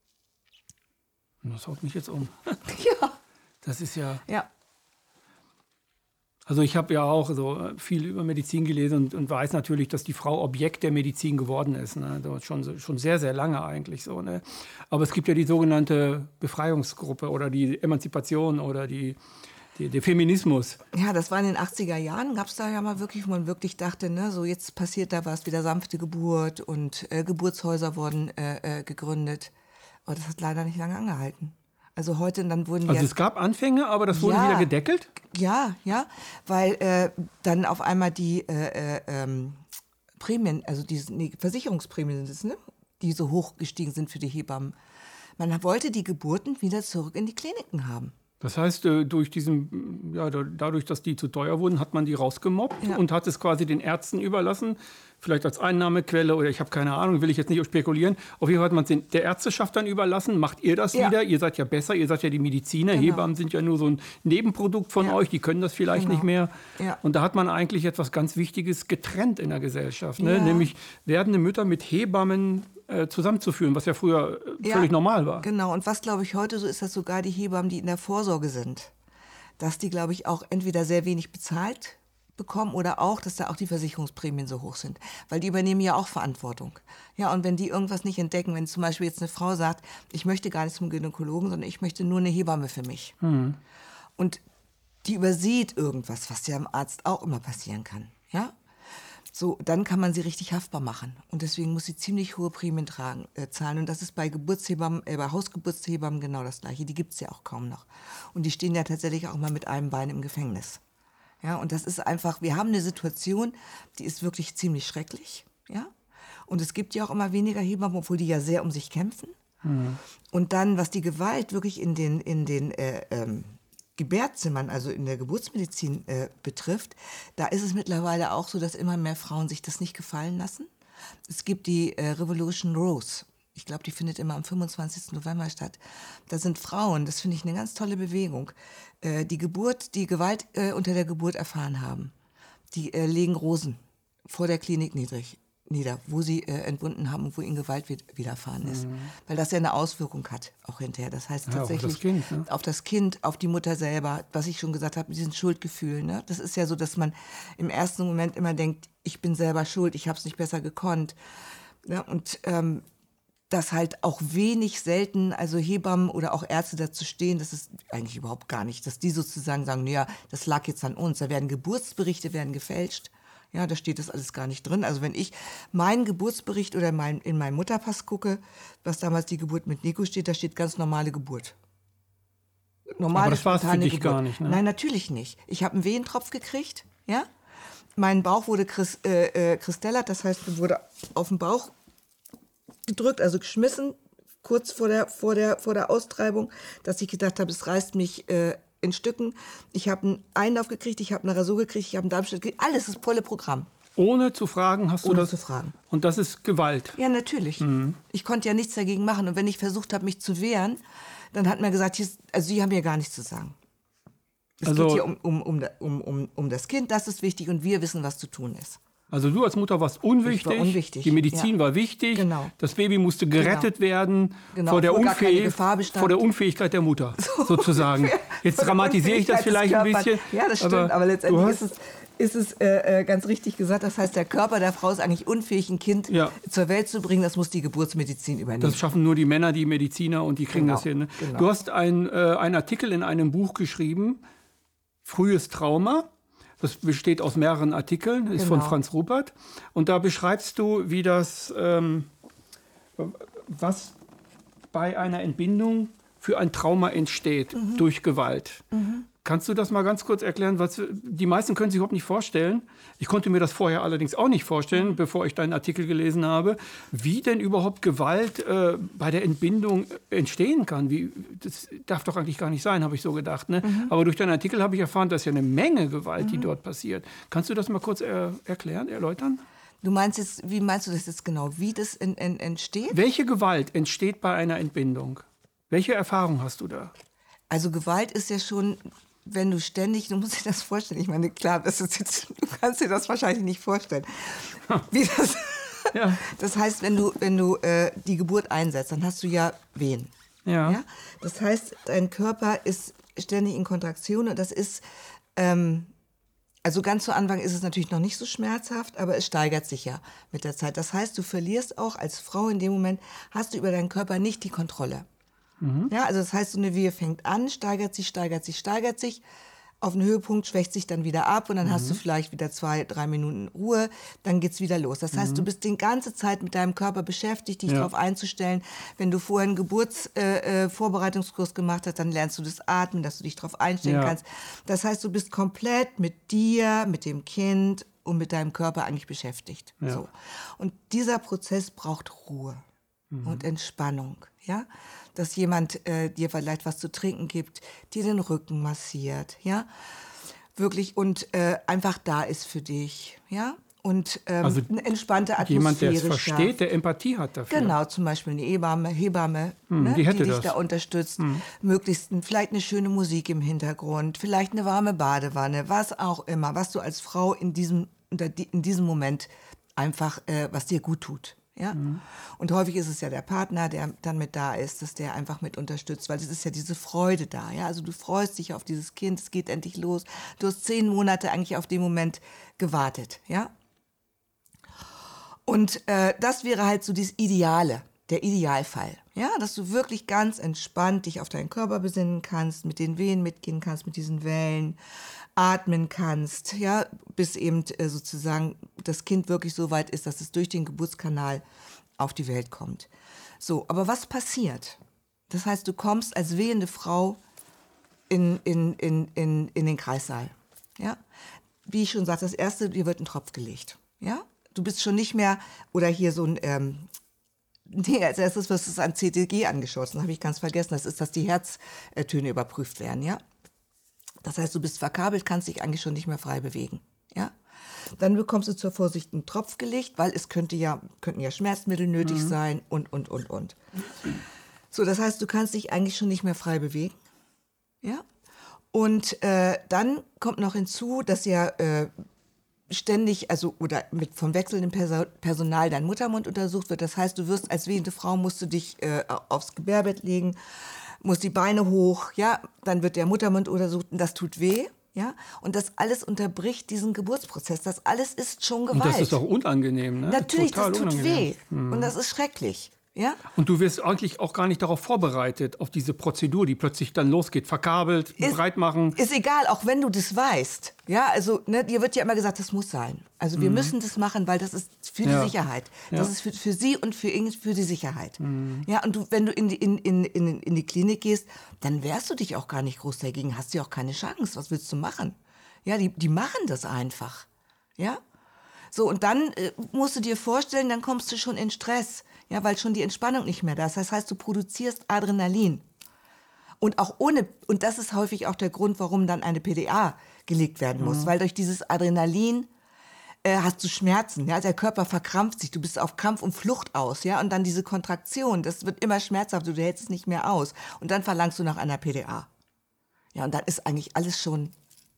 Das haut mich jetzt um. Ja. Das ist ja. Ja. Also ich habe ja auch so viel über Medizin gelesen und, und weiß natürlich, dass die Frau Objekt der Medizin geworden ist. Ne? Das schon, schon sehr, sehr lange eigentlich so. Ne? Aber es gibt ja die sogenannte Befreiungsgruppe oder die Emanzipation oder die, die, der Feminismus. Ja, das war in den achtziger Jahren, gab es da ja mal wirklich, wo man wirklich dachte, ne, so jetzt passiert da was, wieder sanfte Geburt und äh, Geburtshäuser wurden äh, äh, gegründet. Aber das hat leider nicht lange angehalten. Also heute, dann wurden Also ja... es gab Anfänge, aber das wurde Ja. wieder gedeckelt? Ja, ja, weil äh, dann auf einmal die äh, äh, ähm, Prämien, also diese nee, Versicherungsprämien sind es, ne? Die so hoch gestiegen sind für die Hebammen. Man wollte die Geburten wieder zurück in die Kliniken haben. Das heißt, äh, durch diesen, ja, da- dadurch, dass die zu teuer wurden, hat man die rausgemobbt Ja. und hat es quasi den Ärzten überlassen, vielleicht als Einnahmequelle oder ich habe keine Ahnung, will ich jetzt nicht spekulieren. Auf jeden Fall hat man es den- der Ärzteschaft dann überlassen. Macht ihr das Ja. wieder? Ihr seid ja besser, ihr seid ja die Mediziner. Genau. Hebammen sind ja nur so ein Nebenprodukt von Ja. euch, die können das vielleicht Genau. nicht mehr. Ja. Und da hat man eigentlich etwas ganz Wichtiges getrennt in der Gesellschaft, ne? Ja. Nämlich werdende Mütter mit Hebammen äh, zusammenzuführen, was ja früher äh, Ja, völlig normal war. Genau, und was glaube ich heute so ist, dass sogar die Hebammen, die in der Vorsorge sind, dass die, glaube ich, auch entweder sehr wenig bezahlt bekommen oder auch, dass da auch die Versicherungsprämien so hoch sind, weil die übernehmen ja auch Verantwortung. Ja, und wenn die irgendwas nicht entdecken, wenn zum Beispiel jetzt eine Frau sagt, ich möchte gar nicht zum Gynäkologen, sondern ich möchte nur eine Hebamme für mich. Mhm. Und die übersieht irgendwas, was ja im Arzt auch immer passieren kann. Ja? So, dann kann man sie richtig haftbar machen. Und deswegen muss sie ziemlich hohe Prämien tragen, äh, zahlen. Und das ist bei Geburtshebammen, äh, bei Hausgeburtshebammen genau das Gleiche. Die gibt es ja auch kaum noch. Und die stehen ja tatsächlich auch mal mit einem Bein im Gefängnis. Ja, und das ist einfach, wir haben eine Situation, die ist wirklich ziemlich schrecklich. Ja? Und es gibt ja auch immer weniger Hebammen, obwohl die ja sehr um sich kämpfen. Mhm. Und dann, was die Gewalt wirklich in den, in den äh, ähm, Gebärzimmern, also in der Geburtsmedizin äh, betrifft, da ist es mittlerweile auch so, dass immer mehr Frauen sich das nicht gefallen lassen. Es gibt die äh, Revolution Rose. Ich glaube, die findet immer am fünfundzwanzigsten November statt. Da sind Frauen, das finde ich eine ganz tolle Bewegung, äh, die Geburt, die Gewalt äh, unter der Geburt erfahren haben. Die äh, legen Rosen vor der Klinik niedrig, nieder, wo sie äh, entbunden haben und wo ihnen Gewalt widerfahren ist. Mhm. Weil das ja eine Auswirkung hat, auch hinterher. Das heißt ja, tatsächlich auf das, kind, ne? auf das Kind, auf die Mutter selber, was ich schon gesagt habe, mit diesen Schuldgefühlen. Ne? Das ist ja so, dass man im ersten Moment immer denkt, ich bin selber schuld, ich habe es nicht besser gekonnt. Ja, und ähm, dass halt auch wenig selten, also Hebammen oder auch Ärzte dazu stehen, das ist eigentlich überhaupt gar nicht, dass die sozusagen sagen, naja, das lag jetzt an uns, da werden Geburtsberichte werden gefälscht. Ja, da steht das alles gar nicht drin. Also wenn ich meinen Geburtsbericht oder mein, in meinen Mutterpass gucke, was damals die Geburt mit Nico steht, da steht ganz normale Geburt. Normale, aber das war es für dich Geburt. gar nicht, ne? Nein, natürlich nicht. Ich habe einen Wehentropf gekriegt, ja. Mein Bauch wurde Chris, äh, äh, Christellert, das heißt, wurde auf den Bauch gedrückt, also geschmissen, kurz vor der, vor der, vor der Austreibung, dass ich gedacht habe, es reißt mich äh, in Stücken. Ich habe einen Einlauf gekriegt, ich habe eine Rasur gekriegt, ich habe einen Darmstadt gekriegt. Alles ist volle Programm. Ohne zu fragen hast du Ohne das? zu fragen. Und das ist Gewalt? Ja, natürlich. Mhm. Ich konnte ja nichts dagegen machen. Und wenn ich versucht habe, mich zu wehren, dann hat man gesagt, hier, also Sie haben ja gar nichts zu sagen. Es also, geht hier um, um, um, um, um, um das Kind, das ist wichtig und wir wissen, was zu tun ist. Also du als Mutter warst unwichtig, war unwichtig. Die Medizin ja. war wichtig, genau. Das Baby musste gerettet genau. werden genau. vor, der Unfähig, vor der Unfähigkeit der Mutter, so sozusagen. Jetzt dramatisiere ich das vielleicht ein bisschen. Ja, das stimmt, aber, aber letztendlich ist es, ist es äh, ganz richtig gesagt. Das heißt, der Körper der Frau ist eigentlich unfähig, ein Kind ja. zur Welt zu bringen. Das muss die Geburtsmedizin übernehmen. Das schaffen nur die Männer, die Mediziner, und die kriegen genau. das hin. Ne? Genau. Du hast ein, äh, einen Artikel in einem Buch geschrieben, Frühes Trauma. Das besteht aus mehreren Artikeln, ist genau. von Franz Ruppert. Und da beschreibst du, wie das, ähm, was bei einer Entbindung für ein Trauma entsteht mhm. durch Gewalt. Mhm. Kannst du das mal ganz kurz erklären? Was, die meisten können sich überhaupt nicht vorstellen. Ich konnte mir das vorher allerdings auch nicht vorstellen, bevor ich deinen Artikel gelesen habe, wie denn überhaupt Gewalt äh, bei der Entbindung entstehen kann. Wie, das darf doch eigentlich gar nicht sein, habe ich so gedacht. Ne? Mhm. Aber durch deinen Artikel habe ich erfahren, dass ja eine Menge Gewalt, mhm. die dort passiert. Kannst du das mal kurz er, erklären, erläutern? Du meinst jetzt, wie meinst du das jetzt genau? Wie das in, in, entsteht? Welche Gewalt entsteht bei einer Entbindung? Welche Erfahrung hast du da? Also Gewalt ist ja schon, wenn du ständig, du musst dir das vorstellen, ich meine, klar, das ist jetzt, du kannst dir das wahrscheinlich nicht vorstellen. Wie das, ja. Das heißt, wenn du, wenn du äh, die Geburt einsetzt, dann hast du ja Wehen. Ja. Ja? Das heißt, dein Körper ist ständig in Kontraktion und das ist, ähm, also ganz zu Anfang ist es natürlich noch nicht so schmerzhaft, aber es steigert sich ja mit der Zeit. Das heißt, du verlierst auch als Frau in dem Moment, hast du über deinen Körper nicht die Kontrolle. Mhm. Ja, also das heißt, so eine Wehe fängt an, steigert sich, steigert sich, steigert sich. Auf einen Höhepunkt schwächt sich dann wieder ab und dann mhm. hast du vielleicht wieder zwei, drei Minuten Ruhe, dann geht's wieder los. Das heißt, mhm. du bist die ganze Zeit mit deinem Körper beschäftigt, dich ja. darauf einzustellen. Wenn du vorher einen Geburtsvorbereitungskurs äh, gemacht hast, dann lernst du das Atmen, dass du dich darauf einstellen ja. kannst. Das heißt, du bist komplett mit dir, mit dem Kind und mit deinem Körper eigentlich beschäftigt. Ja. So. Und dieser Prozess braucht Ruhe mhm. und Entspannung, ja. Dass jemand äh, dir vielleicht was zu trinken gibt, dir den Rücken massiert, ja, wirklich und äh, einfach da ist für dich, ja, und ähm, also eine entspannte Atmosphäre. Jemand, der es versteht, schafft. Der Empathie hat dafür. Genau, zum Beispiel eine Hebamme, Hebamme hm, ne, die, die dich das. da unterstützt, hm. möglichst vielleicht eine schöne Musik im Hintergrund, vielleicht eine warme Badewanne, was auch immer, was du als Frau in diesem, in diesem Moment einfach, äh, was dir gut tut. Ja? Mhm. Und häufig ist es ja der Partner, der dann mit da ist, dass der einfach mit unterstützt, weil es ist ja diese Freude da. Ja? Also du freust dich auf dieses Kind, es geht endlich los. Du hast zehn Monate eigentlich auf den Moment gewartet. Ja? Und äh, das wäre halt so das Ideale, der Idealfall. Ja? Dass du wirklich ganz entspannt dich auf deinen Körper besinnen kannst, mit den Wehen mitgehen kannst, mit diesen Wellen, atmen kannst, ja, bis eben äh, sozusagen das Kind wirklich so weit ist, dass es durch den Geburtskanal auf die Welt kommt. So, aber was passiert? Das heißt, du kommst als wehende Frau in, in, in, in, in den Kreissaal. Ja? Wie ich schon sagte, das Erste, dir wird ein Tropf gelegt. Ja? Du bist schon nicht mehr, oder hier so ein, ähm, nee, als erstes wirst du an C T G angeschaut, das habe ich ganz vergessen, das ist, dass die Herztöne überprüft werden, ja? Das heißt, du bist verkabelt, kannst dich eigentlich schon nicht mehr frei bewegen. Ja? Dann bekommst du zur Vorsicht einen Tropf gelegt, weil es könnte ja, könnten ja Schmerzmittel nötig mhm. sein und, und, und, und. So, das heißt, du kannst dich eigentlich schon nicht mehr frei bewegen. Ja? Und äh, dann kommt noch hinzu, dass ja äh, ständig, also oder mit vom wechselndem Perso- Personal dein Muttermund untersucht wird. Das heißt, du wirst als wehende Frau, musst du dich äh, aufs Gebärbett legen, muss die Beine hoch, ja, dann wird der Muttermund untersucht und das tut weh, ja, und das alles unterbricht diesen Geburtsprozess, das alles ist schon Gewalt. Und das ist auch unangenehm, ne? Natürlich, Total das tut unangenehm. weh hm. und das ist schrecklich, ja. Und du wirst eigentlich auch gar nicht darauf vorbereitet, auf diese Prozedur, die plötzlich dann losgeht, verkabelt, ist, breit machen. Ist egal, auch wenn du das weißt, ja, also, ne, dir wird ja immer gesagt, das muss sein. Also wir mhm. müssen das machen, weil das ist für die ja. Sicherheit. Das ja. ist für, für sie und für ihn für die Sicherheit. Mhm. Ja, und du, wenn du in die, in, in, in, in die Klinik gehst, dann wehrst du dich auch gar nicht groß dagegen, hast du auch keine Chance. Was willst du machen? Ja, die, die machen das einfach. Ja? So, und dann äh, musst du dir vorstellen, dann kommst du schon in Stress. Ja, weil schon die Entspannung nicht mehr da ist. Das heißt, du produzierst Adrenalin. Und auch ohne, und das ist häufig auch der Grund, warum dann eine P D A gelegt werden muss. Mhm. Weil durch dieses Adrenalin äh, hast du Schmerzen. Ja? Der Körper verkrampft sich, du bist auf Kampf und Flucht aus. Ja? Und dann diese Kontraktion, das wird immer schmerzhafter, du hältst es nicht mehr aus. Und dann verlangst du nach einer P D A. Ja, und dann ist eigentlich alles schon...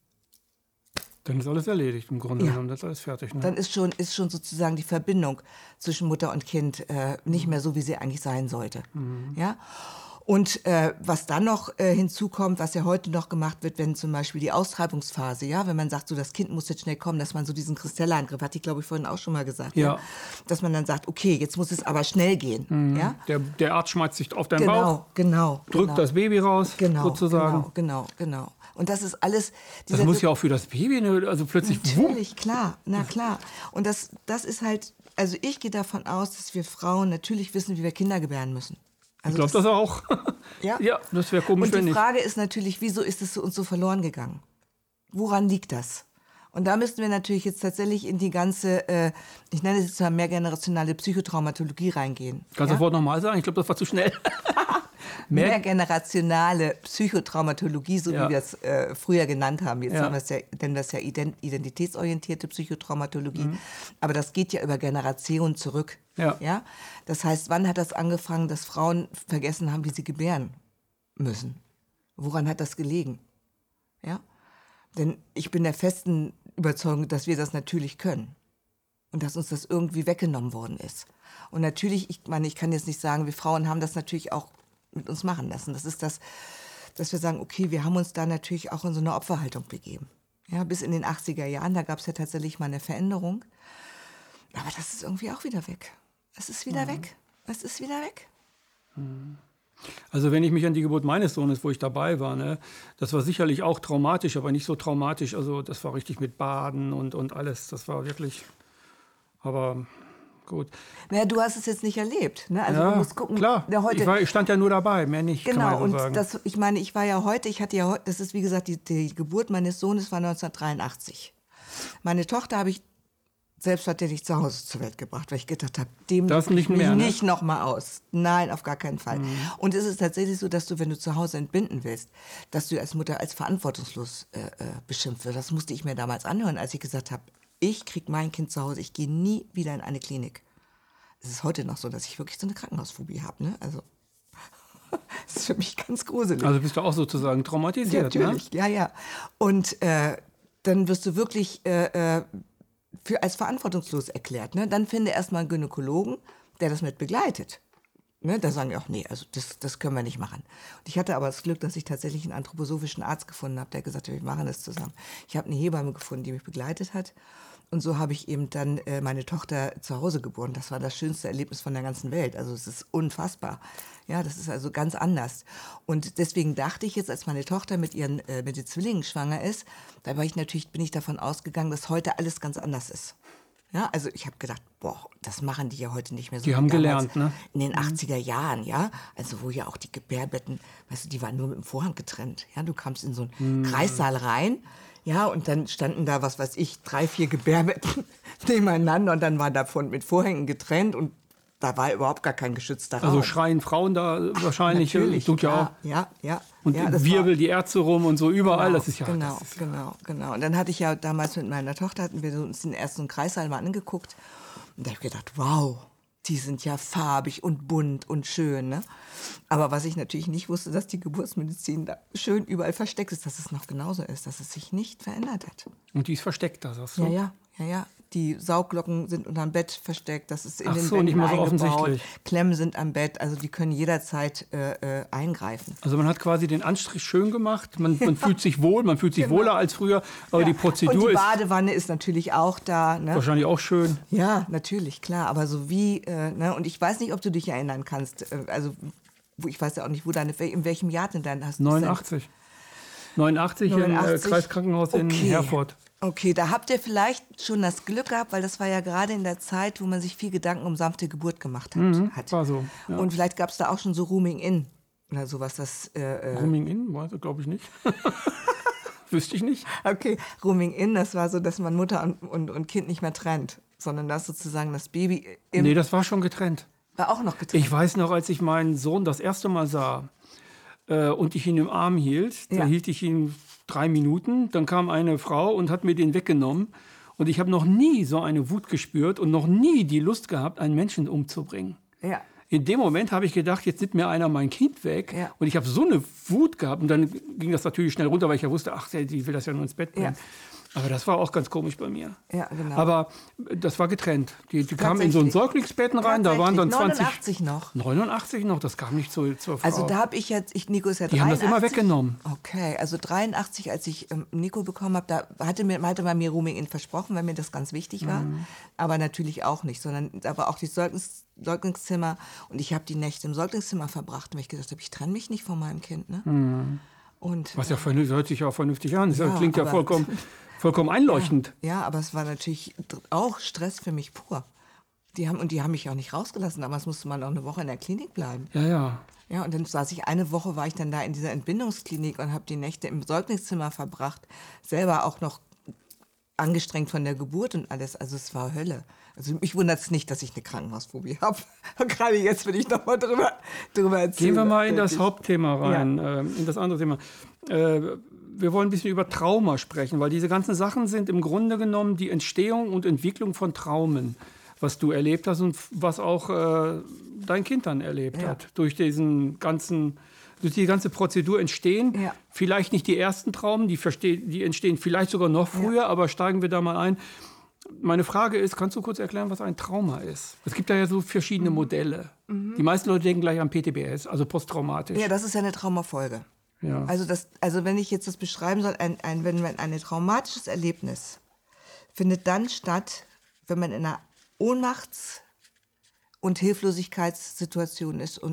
Dann ist alles erledigt im Grunde ja. genommen, dann ist alles fertig. Ne? Dann ist schon, ist schon sozusagen die Verbindung zwischen Mutter und Kind äh, nicht mehr so, wie sie eigentlich sein sollte. Mhm. Ja? Und äh, was dann noch äh, hinzukommt, was ja heute noch gemacht wird, wenn zum Beispiel die Austreibungsphase, ja, wenn man sagt, so das Kind muss jetzt schnell kommen, dass man so diesen Kristallangriff, hatte ich glaube ich vorhin auch schon mal gesagt, ja. Ja? Dass man dann sagt, okay, jetzt muss es aber schnell gehen. Mhm. Ja? Der, der Arzt schmeißt sich auf deinen genau, Bauch, genau, drückt genau. das Baby raus, genau, sozusagen. Genau, genau, genau. Und das ist alles... Das muss ja auch für das Baby, also plötzlich... Natürlich, klar, na klar. Und das, das ist halt, also ich gehe davon aus, dass wir Frauen natürlich wissen, wie wir Kinder gebären müssen. Also ich glaube das, das auch. Ja, ja das wäre komisch, Und die wenn nicht. Frage ist natürlich, wieso ist es uns so verloren gegangen? Woran liegt das? Und da müssten wir natürlich jetzt tatsächlich in die ganze, äh, ich nenne es jetzt mal mehrgenerationale Psychotraumatologie reingehen. Kannst du ja? das Wort nochmal sagen? Ich glaube, das war zu schnell. Mehr mehrgenerationale Psychotraumatologie, so ja. wie wir es äh, früher genannt haben. Jetzt ja. haben wir es ja, nennen wir es ja ident- identitätsorientierte Psychotraumatologie. Mhm. Aber das geht ja über Generationen zurück. Ja. Ja? Das heißt, wann hat das angefangen, dass Frauen vergessen haben, wie sie gebären müssen? Woran hat das gelegen? Ja? Denn ich bin der festen Überzeugung, dass wir das natürlich können. Und dass uns das irgendwie weggenommen worden ist. Und natürlich, ich meine, ich kann jetzt nicht sagen, wir Frauen haben das natürlich auch mit uns machen lassen. Das ist das, dass wir sagen, okay, wir haben uns da natürlich auch in so eine Opferhaltung begeben. Ja, bis in den achtziger Jahren, da gab es ja tatsächlich mal eine Veränderung. Aber das ist irgendwie auch wieder weg. Es ist wieder mhm. weg. Es ist wieder weg. Also wenn ich mich an die Geburt meines Sohnes, wo ich dabei war, ne, das war sicherlich auch traumatisch, aber nicht so traumatisch. Also das war richtig mit Baden und, und alles. Das war wirklich, aber... Gut. Naja, du hast es jetzt nicht erlebt. Ne? Also ja, du musst gucken. Klar, der heute, ich, war, ich stand ja nur dabei, mehr nicht. Genau, kann man so und sagen. das, ich meine, ich war ja heute, ich hatte ja heute, das ist wie gesagt, die, die Geburt meines Sohnes war neunzehnhundertdreiundachtzig. Meine Tochter habe ich selbstverständlich zu Hause zur Welt gebracht, weil ich gedacht habe, dem das nicht mich mehr, nicht ne? noch mal aus. Nein, auf gar keinen Fall. Mhm. Und es ist tatsächlich so, dass du, wenn du zu Hause entbinden willst, dass du als Mutter als verantwortungslos äh, äh, beschimpft wirst. Das musste ich mir damals anhören, als ich gesagt habe, ich kriege mein Kind zu Hause, ich gehe nie wieder in eine Klinik. Es ist heute noch so, dass ich wirklich so eine Krankenhausphobie habe. Ne? Also, das ist für mich ganz gruselig. Also bist du auch sozusagen traumatisiert, ja, natürlich, ne? ja, ja. Und äh, dann wirst du wirklich äh, für, als verantwortungslos erklärt. Ne? Dann finde erstmal einen Gynäkologen, der das mit begleitet. Ne, da sagen die auch, nee, also das, das können wir nicht machen. Und ich hatte aber das Glück, dass ich tatsächlich einen anthroposophischen Arzt gefunden habe, der gesagt hat, wir machen das zusammen. Ich habe eine Hebamme gefunden, die mich begleitet hat. Und so habe ich eben dann äh, meine Tochter zu Hause geboren. Das war das schönste Erlebnis von der ganzen Welt. Also es ist unfassbar. Ja, das ist also ganz anders. Und deswegen dachte ich jetzt, als meine Tochter mit ihren äh, mit den Zwillingen schwanger ist, da war ich natürlich, bin ich davon ausgegangen, dass heute alles ganz anders ist. Ja, also ich habe gedacht, boah, das machen die ja heute nicht mehr so. Die haben gelernt, ne? In den achtziger Jahren, ja. Also wo ja auch die Gebärbetten, weißt du, die waren nur mit dem Vorhang getrennt. Ja, du kamst in so einen mm. Kreissaal rein, ja, und dann standen da, was weiß ich, drei, vier Gebärbetten nebeneinander und dann war davon mit Vorhängen getrennt und da war überhaupt gar kein geschützter Raum. Also schreien Frauen da wahrscheinlich. Natürlich, tut ja auch. Ja, ja. Und ja, das Wirbel war, die Ärzte rum und so überall. Genau, das ist ja. Genau, das ist, genau, genau. Und dann hatte ich ja damals mit meiner Tochter, hatten wir uns den ersten Kreissaal mal angeguckt. Und da habe ich gedacht, wow, die sind ja farbig und bunt und schön. Ne? Aber was ich natürlich nicht wusste, dass die Geburtsmedizin da schön überall versteckt ist, dass es noch genauso ist, dass es sich nicht verändert hat. Und die ist versteckt, da sagst du? Ja, ja, ja, ja. Die Saugglocken sind unterm Bett versteckt, das ist in Ach den so, Wänden nicht mal so eingebaut. offensichtlich. Klemmen sind am Bett, also die können jederzeit äh, äh, eingreifen. Also man hat quasi den Anstrich schön gemacht, man, man fühlt sich wohl, man fühlt sich Genau. wohler als früher, aber Ja. die Prozedur Und die ist Badewanne ist natürlich auch da. Ne? wahrscheinlich auch schön. Ja, natürlich, klar. Aber so wie, äh, ne? Und ich weiß nicht, ob du dich erinnern kannst. Äh, also, wo, ich weiß ja auch nicht, wo deine, in welchem Jahr denn dann hast du neunundachtzig. neunundachtzig, neunundachtzig im äh, Kreiskrankenhaus in Okay. Herford. Okay, da habt ihr vielleicht schon das Glück gehabt, weil das war ja gerade in der Zeit, wo man sich viel Gedanken um sanfte Geburt gemacht hat. Mhm, hat. war so, ja. Und vielleicht gab es da auch schon so Rooming In oder sowas. Das, äh, äh, Rooming in, glaube ich nicht. Wüsste ich nicht. Okay, Rooming In, das war so, dass man Mutter und, und, und Kind nicht mehr trennt, sondern dass sozusagen das Baby im, Nee, das war schon getrennt. war auch noch getrennt. Ich weiß noch, als ich meinen Sohn das erste Mal sah äh, und ich ihn im Arm hielt, da Ja. hielt ich ihn drei Minuten, dann kam eine Frau und hat mir den weggenommen. Und ich habe noch nie so eine Wut gespürt und noch nie die Lust gehabt, einen Menschen umzubringen. Ja. In dem Moment habe ich gedacht, jetzt nimmt mir einer mein Kind weg. Ja. Und ich habe so eine Wut gehabt. Und dann ging das natürlich schnell runter, weil ich ja wusste, ach, die will das ja nur ins Bett bringen. Ja. Aber das war auch ganz komisch bei mir. Ja, genau. Aber das war getrennt. Die, die kamen in so ein Tatsächlich. Säuglingsbetten rein, da waren dann zwanzig... neunundachtzig noch. neunundachtzig noch, das kam nicht zu, zur Frau. Also da habe ich jetzt, ich, Nico ist ja Die haben das dreiundachtzig. immer weggenommen. Okay, also dreiundachtzig, als ich ähm, Nico bekommen habe, da hatte, mir, hatte man mir Rooming In versprochen, weil mir das ganz wichtig war. Mhm. Aber natürlich auch nicht, sondern aber auch die Säuglings, Säuglingszimmer. Und ich habe die Nächte im Säuglingszimmer verbracht, weil ich gedacht habe, ich trenne mich nicht von meinem Kind. Ne? Mhm. Und, Was ja vernünftig, hört sich ja auch vernünftig an. Das Ja, klingt ja aber- vollkommen, vollkommen einleuchtend. Ja, aber es war natürlich dr- auch Stress für mich pur. Die haben, und die haben mich auch nicht rausgelassen, damals musste man auch eine Woche in der Klinik bleiben. Ja, ja. Ja, und dann saß ich, eine Woche war ich dann da in dieser Entbindungsklinik und habe die Nächte im Säuglingszimmer verbracht. Selber auch noch angestrengt von der Geburt und alles. Also es war Hölle. Also mich wundert es nicht, dass ich eine Krankenhausphobie habe. Gerade jetzt, wenn ich noch mal drüber, drüber erzähle. Gehen wir mal in das Wirklich. Hauptthema rein, äh, in das andere Thema. Äh, wir wollen ein bisschen über Trauma sprechen, weil diese ganzen Sachen sind im Grunde genommen die Entstehung und Entwicklung von Traumen, was du erlebt hast und was auch äh, dein Kind dann erlebt Ja. hat. Durch diesen ganzen, durch die ganze Prozedur entstehen Ja. vielleicht nicht die ersten Traumen, die, verste- die entstehen vielleicht sogar noch früher, aber steigen wir da mal ein. Meine Frage ist, kannst du kurz erklären, was ein Trauma ist? Es gibt da ja so verschiedene Modelle. Die meisten Leute denken gleich an P T B S, also posttraumatisch. Ja, das ist ja eine Traumafolge. Ja. Also, das, also wenn ich jetzt das beschreiben soll, ein, ein, wenn man ein traumatisches Erlebnis findet dann statt, wenn man in einer Ohnmachts- und Hilflosigkeitssituation ist und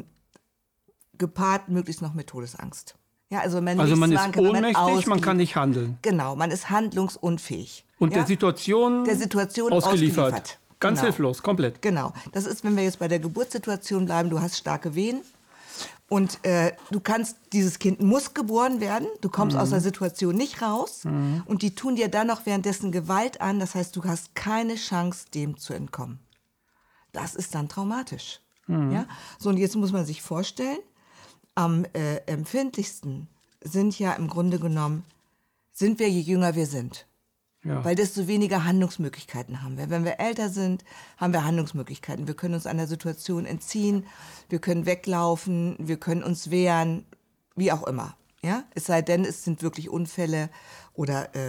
gepaart möglichst noch mit Todesangst. Ja, also man, Also man nichts ist machen kann, ohnmächtig, man ausgeliefert- kann nicht handeln. Genau, man ist handlungsunfähig. Und ja? der Situation, Der Situation ausgeliefert. ausgeliefert. Ganz Genau. hilflos, komplett. Genau. Das ist, wenn wir jetzt bei der Geburtssituation bleiben, du hast starke Wehen und äh, du kannst, dieses Kind muss geboren werden, du kommst aus der Situation nicht raus und die tun dir dann noch währenddessen Gewalt an, das heißt, du hast keine Chance, dem zu entkommen. Das ist dann traumatisch. Ja? So, und jetzt muss man sich vorstellen, am äh, empfindlichsten sind ja im Grunde genommen, sind wir, je jünger wir sind. Ja. Weil desto weniger Handlungsmöglichkeiten haben wir. Wenn wir älter sind, haben wir Handlungsmöglichkeiten. Wir können uns einer Situation entziehen, wir können weglaufen, wir können uns wehren, wie auch immer. Ja? Es sei denn, es sind wirklich Unfälle oder äh,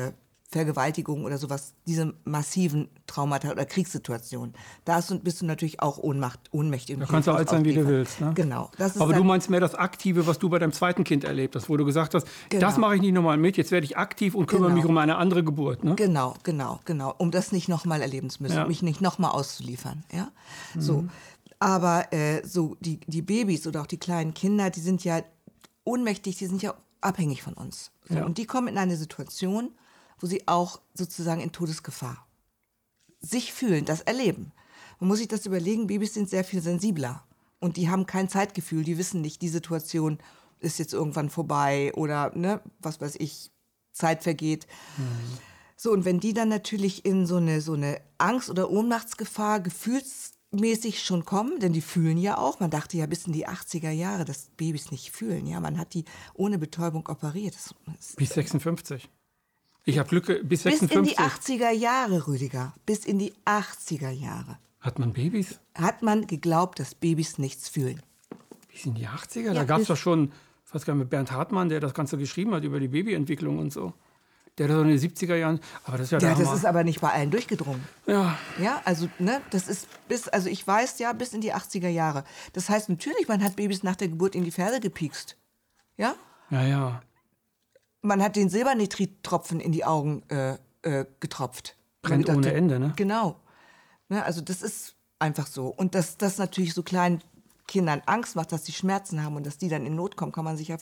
Vergewaltigung oder sowas, diese massiven Traumata oder Kriegssituationen. Da bist du natürlich auch Ohnmacht, ohnmächtig. Da kannst du alt sein, wie du willst. Ne? Genau. Das ist Aber dann, du meinst mehr das Aktive, was du bei deinem zweiten Kind erlebt hast, wo du gesagt hast, genau. das mache ich nicht nochmal mit, jetzt werde ich aktiv und kümmere genau. mich um eine andere Geburt. Ne? Genau, genau, genau. Um das nicht nochmal erleben zu müssen, Ja. um mich nicht nochmal auszuliefern. Ja? Mhm. So. Aber äh, so die, die Babys oder auch die kleinen Kinder, die sind ja ohnmächtig, die sind ja abhängig von uns. So. Ja. Und die kommen in eine Situation, wo sie auch sozusagen in Todesgefahr sich fühlen, das erleben. Man muss sich das überlegen, Babys sind sehr viel sensibler und die haben kein Zeitgefühl, die wissen nicht, die Situation ist jetzt irgendwann vorbei oder ne, was weiß ich, Zeit vergeht. Mhm. So, und wenn die dann natürlich in so eine, so eine Angst- oder Ohnmachtsgefahr gefühlsmäßig schon kommen, denn die fühlen ja auch, man dachte ja bis in die achtziger Jahre, dass Babys nicht fühlen, ja, man hat die ohne Betäubung operiert. Das, das bis sechsundfünfzig. Ich habe Glück, bis sechsundfünfzig. Bis in die achtziger Jahre, Rüdiger. Bis in die achtziger Jahre. Hat man Babys? Hat man geglaubt, dass Babys nichts fühlen. Bis in die achtziger? Ja, da gab es doch schon, ich weiß gar nicht, mit Bernd Hartmann, der das Ganze geschrieben hat über die Babyentwicklung und so. Der hat das in den siebziger Jahren, aber das ist ja der Ja, das Hammer. ist aber nicht bei allen durchgedrungen. Ja. Ja, also, ne, das ist bis, also ich weiß ja, bis in die achtziger Jahre. Das heißt natürlich, man hat Babys nach der Geburt in die Ferse gepiekst. Ja? Ja, ja. Man hat den Silbernitrittropfen in die Augen äh, äh, getropft. Brennt ohne Ende, ne? Genau. Ne, also das ist einfach so. Und dass das natürlich so kleinen Kindern Angst macht, dass sie Schmerzen haben und dass die dann in Not kommen, kann man sich ja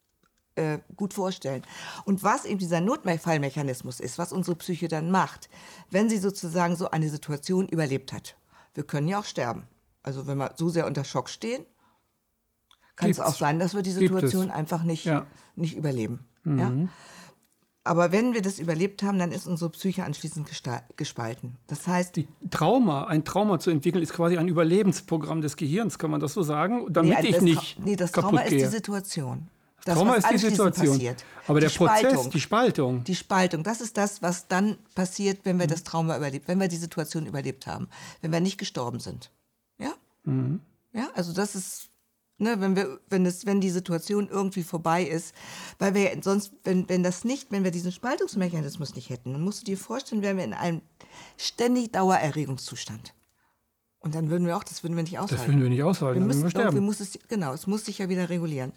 äh, gut vorstellen. Und was eben dieser Notfallmechanismus ist, was unsere Psyche dann macht, wenn sie sozusagen so eine Situation überlebt hat. Wir können ja auch sterben. Also wenn wir so sehr unter Schock stehen, kann es auch sein, dass wir die Situation einfach nicht, ja. nicht überleben. Mhm. Ja? Aber wenn wir das überlebt haben, dann ist unsere Psyche anschließend gespalten. Das heißt, die Trauma, ein Trauma zu entwickeln, ist quasi ein Überlebensprogramm des Gehirns, kann man das so sagen? Damit nee, ich das nicht Tra- nee, das kaputt Trauma gehe. ist die Situation. Das Das, Trauma was ist die anschließend Situation. passiert. Aber der Die Prozess, Spaltung. die Spaltung. Die Spaltung, das ist das, was dann passiert, wenn wir das Trauma überlebt, wenn wir die Situation überlebt haben, wenn wir nicht gestorben sind. Ja? Mhm. Ja, also das ist, ne, wenn wir, wenn es, wenn die Situation irgendwie vorbei ist, weil wir sonst, wenn, wenn das nicht, wenn wir diesen Spaltungsmechanismus nicht hätten, dann musst du dir vorstellen, wären wir in einem ständig Dauererregungszustand. Und dann würden wir auch, das würden wir nicht aushalten. Das würden wir nicht aushalten, wir dann müssen, würden wir sterben. muss es, genau, es muss sich ja wieder regulieren.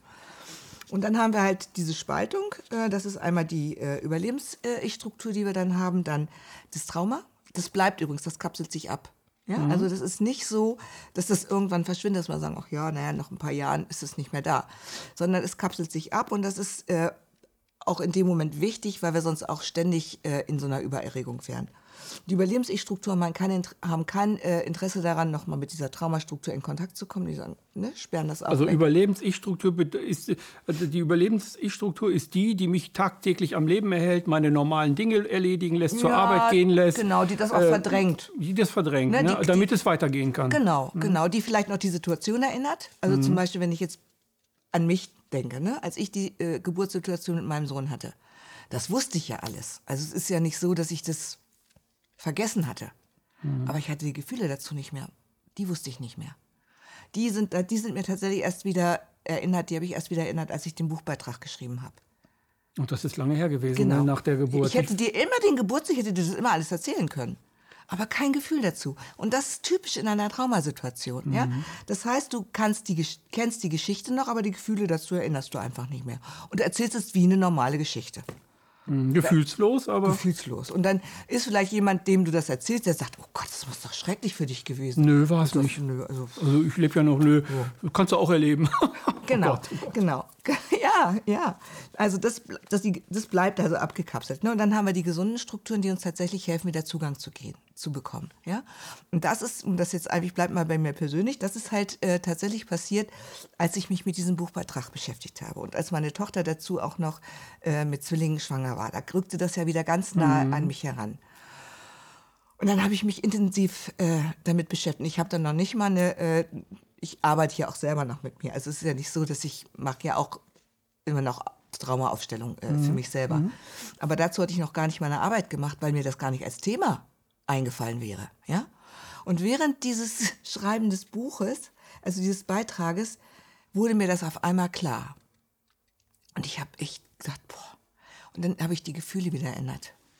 Und dann haben wir halt diese Spaltung, äh, das ist einmal die äh, Überlebens-Ich-Struktur, die wir dann haben, dann das Trauma, das bleibt übrigens, das kapselt sich ab. Ja? Mhm. Also das ist nicht so, dass das irgendwann verschwindet, dass wir sagen, ach ja, naja, nach ein paar Jahren ist es nicht mehr da. Sondern es kapselt sich ab und das ist äh, auch in dem Moment wichtig, weil wir sonst auch ständig äh, in so einer Übererregung wären. Die Überlebens-Ich-Strukturen haben kein, haben kein äh, Interesse daran, nochmal mit dieser Traumastruktur in Kontakt zu kommen. Die sagen, ne, sperren das auch Also weg. Überlebens-Ich-Struktur ist, also die Überlebens-Ich-Struktur ist die, die mich tagtäglich am Leben erhält, meine normalen Dinge erledigen lässt, zur Ja, Arbeit gehen lässt. Genau, die das auch äh, verdrängt. Die das verdrängt, Ne, ne, die- damit die- es weitergehen kann. Genau, genau. Die vielleicht noch die Situation erinnert. Also zum Beispiel, wenn ich jetzt an mich denke, ne? Als ich die äh, Geburtssituation mit meinem Sohn hatte. Das wusste ich ja alles. Also es ist ja nicht so, dass ich das vergessen hatte. Aber ich hatte die Gefühle dazu nicht mehr. Die wusste ich nicht mehr. Die sind, die sind mir tatsächlich erst wieder erinnert, die habe ich erst wieder erinnert, als ich den Buchbeitrag geschrieben habe. Und das ist lange her gewesen, ne, nach der Geburt. Ich hätte dir immer den Geburtstag, ich hätte dir das immer alles erzählen können. Aber kein Gefühl dazu. Und das ist typisch in einer Traumasituation. Mhm. Ja? Das heißt, du kannst die, kennst die Geschichte noch, aber die Gefühle dazu erinnerst du einfach nicht mehr. Und erzählst es wie eine normale Geschichte. Mhm, gefühlslos, aber Gefühlslos. Und dann ist vielleicht jemand, dem du das erzählst, der sagt, oh Gott, das muss doch schrecklich für dich gewesen. nö, war es Das- nicht. Nö, also, Also ich lebe ja noch, nö, kannst du auch erleben. genau, Oh Gott. genau. Ja, ja. Also das, das, die- das bleibt also abgekapselt. Ne? Und dann haben wir die gesunden Strukturen, die uns tatsächlich helfen, wieder Zugang zu gehen, zu bekommen. Ja? Und das ist, und das jetzt eigentlich bleibt mal bei mir persönlich, das ist halt äh, tatsächlich passiert, als ich mich mit diesem Buchbeitrag beschäftigt habe. Und als meine Tochter dazu auch noch äh, mit Zwillingen schwanger war. Da rückte das ja wieder ganz nah an mich heran. Und dann habe ich mich intensiv äh, damit beschäftigt. Ich habe dann noch nicht mal eine, äh, ich arbeite hier auch selber noch mit mir. Also es ist ja nicht so, dass ich mache ja auch immer noch Traumaaufstellung äh, für mich selber. Aber dazu hatte ich noch gar nicht meine Arbeit gemacht, weil mir das gar nicht als Thema eingefallen wäre. Ja? Und während dieses Schreiben des Buches, also dieses Beitrages, wurde mir das auf einmal klar. Und ich habe echt gesagt, boah. Und dann habe ich die Gefühle wieder erinnert.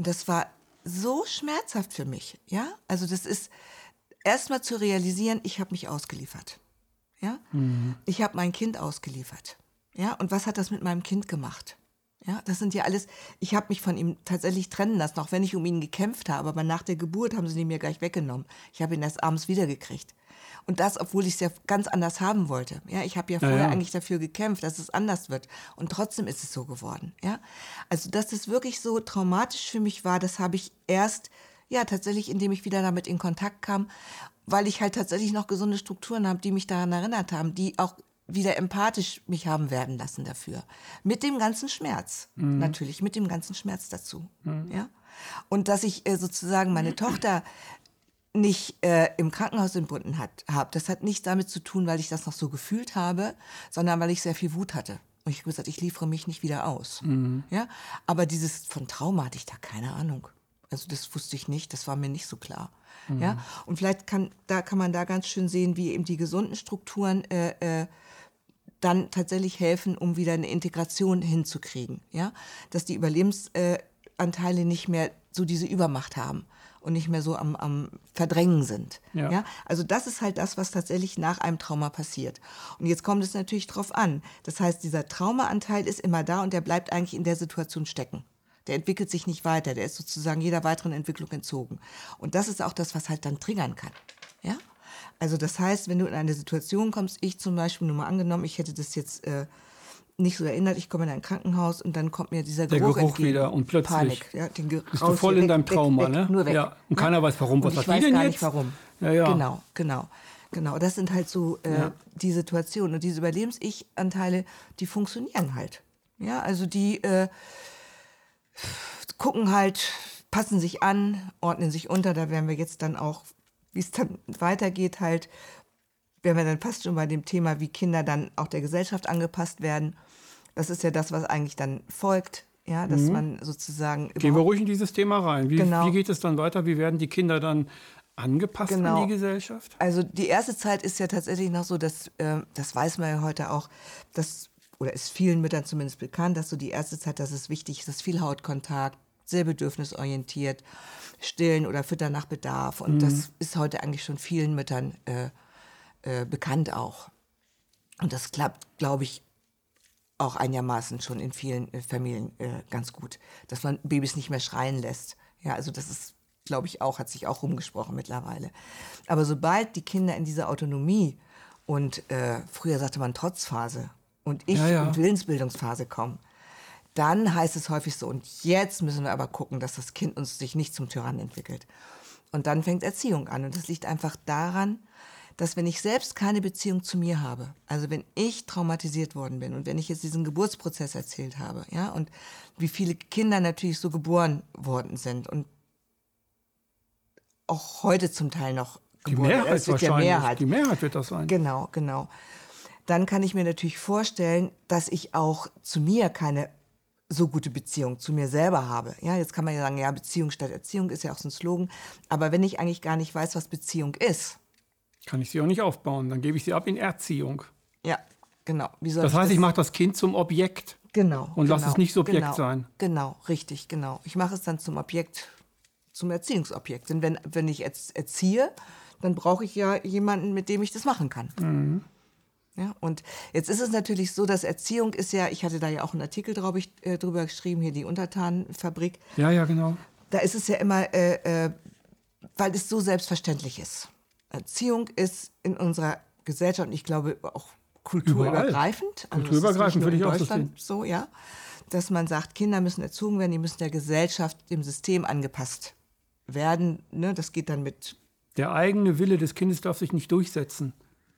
Und das war so schmerzhaft für mich, ja. Also das ist erstmal zu realisieren, ich habe mich ausgeliefert, ja. Mhm. Ich habe mein Kind ausgeliefert, ja. Und was hat das mit meinem Kind gemacht? Ja, das sind ja alles, ich habe mich von ihm tatsächlich trennen lassen, auch wenn ich um ihn gekämpft habe, aber nach der Geburt haben sie ihn mir gleich weggenommen. Ich habe ihn erst abends wiedergekriegt. Und das, obwohl ich es ja ganz anders haben wollte. Ja, ich habe ja vorher ja, ja. eigentlich dafür gekämpft, dass es anders wird. Und trotzdem ist es so geworden. Ja, also dass das wirklich so traumatisch für mich war, das habe ich erst, ja, tatsächlich, indem ich wieder damit in Kontakt kam, weil ich halt tatsächlich noch gesunde Strukturen habe, die mich daran erinnert haben, die auch wieder empathisch mich haben werden lassen dafür. Mit dem ganzen Schmerz, mhm. natürlich, mit dem ganzen Schmerz dazu. Mhm. Ja? Und dass ich äh, sozusagen meine Tochter nicht äh, im Krankenhaus entbunden habe, das hat nichts damit zu tun, weil ich das noch so gefühlt habe, sondern weil ich sehr viel Wut hatte. Und ich habe gesagt, ich liefere mich nicht wieder aus. Mhm. Ja? Aber dieses von Trauma hatte ich da keine Ahnung. Also das wusste ich nicht, das war mir nicht so klar. Mhm. Ja? Und vielleicht kann, da kann man da ganz schön sehen, wie eben die gesunden Strukturen äh, äh, dann tatsächlich helfen, um wieder eine Integration hinzukriegen. Ja? Dass die Überlebensanteile nicht mehr so diese Übermacht haben und nicht mehr so am, am Verdrängen sind. Ja. Ja? Also das ist halt das, was tatsächlich nach einem Trauma passiert. Und jetzt kommt es natürlich drauf an. Das heißt, dieser Traumaanteil ist immer da und der bleibt eigentlich in der Situation stecken. Der entwickelt sich nicht weiter, der ist sozusagen jeder weiteren Entwicklung entzogen. Und das ist auch das, was halt dann triggern kann. Ja? Also das heißt, wenn du in eine Situation kommst, ich zum Beispiel, nur mal angenommen, ich hätte das jetzt äh, nicht so erinnert, ich komme in ein Krankenhaus und dann kommt mir dieser Geruch, Der Geruch wieder und plötzlich Panik, ja, den Ge- bist du voll in weg, deinem Trauma, weg, weg, ne? Nur weg. Ja. Und keiner ja? weiß, warum. Was und ich hat weiß die denn gar jetzt? nicht, warum. Ja, ja. Genau, genau. Genau, das sind halt so äh, ja. die Situationen. Und diese Überlebens-Ich-Anteile, die funktionieren halt. Ja, also die äh, gucken halt, passen sich an, ordnen sich unter. Da werden wir jetzt dann auch, wie es dann weitergeht, halt, wären wir dann fast schon bei dem Thema, wie Kinder dann auch der Gesellschaft angepasst werden. Das ist ja das, was eigentlich dann folgt, ja, dass mhm. man sozusagen... Gehen wir ruhig in dieses Thema rein. Wie, genau. wie geht es dann weiter? Wie werden die Kinder dann angepasst genau. an die Gesellschaft? Also die erste Zeit ist ja tatsächlich noch so, dass, äh, das weiß man ja heute auch, dass, oder ist vielen Müttern zumindest bekannt, dass so die erste Zeit, dass es wichtig ist, dass viel Hautkontakt, sehr bedürfnisorientiert, stillen oder füttern nach Bedarf. Und mhm. das ist heute eigentlich schon vielen Müttern äh, äh, bekannt auch. Und das klappt, glaube ich, auch einigermaßen schon in vielen äh, Familien äh, ganz gut, dass man Babys nicht mehr schreien lässt. Ja, also das ist, glaube ich, auch, hat sich auch rumgesprochen mittlerweile. Aber sobald die Kinder in diese Autonomie und äh, früher sagte man Trotzphase und Ich- ja, ja. und Willensbildungsphase kommen, dann heißt es häufig so, und jetzt müssen wir aber gucken, dass das Kind uns sich nicht zum Tyrannen entwickelt. Und dann fängt Erziehung an. Und das liegt einfach daran, dass wenn ich selbst keine Beziehung zu mir habe, also wenn ich traumatisiert worden bin und wenn ich jetzt diesen Geburtsprozess erzählt habe, ja, und wie viele Kinder natürlich so geboren worden sind und auch heute zum Teil noch geboren werden. Die Mehrheit wird ja Mehrheit. Die Mehrheit wird das sein. Genau, genau. Dann kann ich mir natürlich vorstellen, dass ich auch zu mir keine so gute Beziehung zu mir selber habe. Ja, jetzt kann man ja sagen, ja, Beziehung statt Erziehung ist ja auch so ein Slogan. Aber wenn ich eigentlich gar nicht weiß, was Beziehung ist, kann ich sie auch nicht aufbauen. Dann gebe ich sie ab in Erziehung. Ja, genau. Wie soll das heißt, ich, ich mache das Kind zum Objekt. Genau. Und genau, lasse es nicht Subjekt genau, sein. Genau, richtig, genau. Ich mache es dann zum Objekt, zum Erziehungsobjekt. Denn wenn, wenn ich jetzt erziehe, dann brauche ich ja jemanden, mit dem ich das machen kann. Mhm. Ja, und jetzt ist es natürlich so, dass Erziehung ist ja, ich hatte da ja auch einen Artikel drauf, ich, äh, drüber geschrieben, hier die Untertanenfabrik. Ja, ja, genau. Da ist es ja immer, äh, äh, weil es so selbstverständlich ist. Erziehung ist in unserer Gesellschaft, und ich glaube auch kulturübergreifend. Also kulturübergreifend würde ich auch so sehen. So, ja, dass man sagt, Kinder müssen erzogen werden, die müssen der Gesellschaft, dem System angepasst werden. Ne? Das geht dann mit... Der eigene Wille des Kindes darf sich nicht durchsetzen.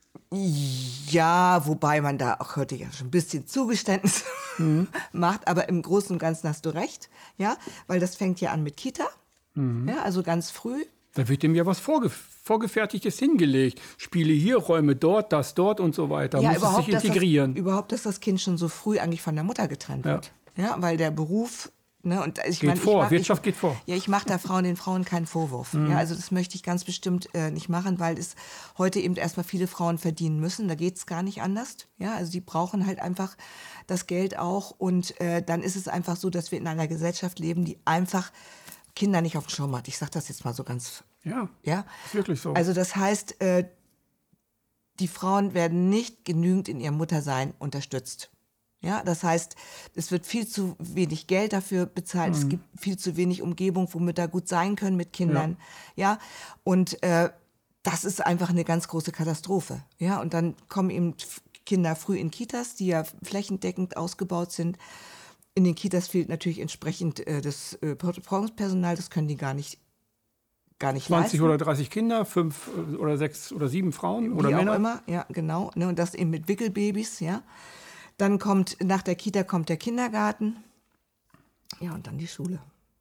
Ja, wobei man da auch heute ja schon ein bisschen Zugeständnis mhm. macht, aber im Großen und Ganzen hast du recht, ja, weil das fängt ja an mit Kita, mhm. ja, also ganz früh. Da wird dem ja was vorge- Vorgefertigtes hingelegt. Spiele hier, Räume dort, das dort und so weiter. Ja, muss es sich integrieren. Dass das, überhaupt, dass das Kind schon so früh eigentlich von der Mutter getrennt wird. Ja, ja, weil der Beruf... Ne, und ich geht mein, vor, ich mach, Wirtschaft ich, geht vor. Ja, ich mache da Frauen, den Frauen keinen Vorwurf. Mhm. Ja, also das möchte ich ganz bestimmt äh, nicht machen, weil es heute eben erstmal viele Frauen verdienen müssen. Da geht es gar nicht anders. Ja, also die brauchen halt einfach das Geld auch. Und äh, dann ist es einfach so, dass wir in einer Gesellschaft leben, die einfach Kinder nicht auf dem Schirm hat. Ich sage das jetzt mal so ganz... Ja, ja, ist wirklich so. Also das heißt, äh, die Frauen werden nicht genügend in ihrem Muttersein unterstützt. Ja, das heißt, es wird viel zu wenig Geld dafür bezahlt. Mhm. Es gibt viel zu wenig Umgebung, wo Mütter gut sein können mit Kindern. Ja, ja? Und äh, das ist einfach eine ganz große Katastrophe. Ja, und dann kommen eben Kinder früh in Kitas, die ja flächendeckend ausgebaut sind. In den Kitas fehlt natürlich entsprechend äh, das äh, Betreuungspersonal. Das können die gar nicht gar nicht zwanzig leisten. Oder dreißig Kinder, fünf oder sechs oder sieben Frauen oder Wie Männer. auch immer, ja, genau. Ne, und das eben mit Wickelbabys, ja. Dann kommt, nach der Kita kommt der Kindergarten. Ja, und dann die Schule.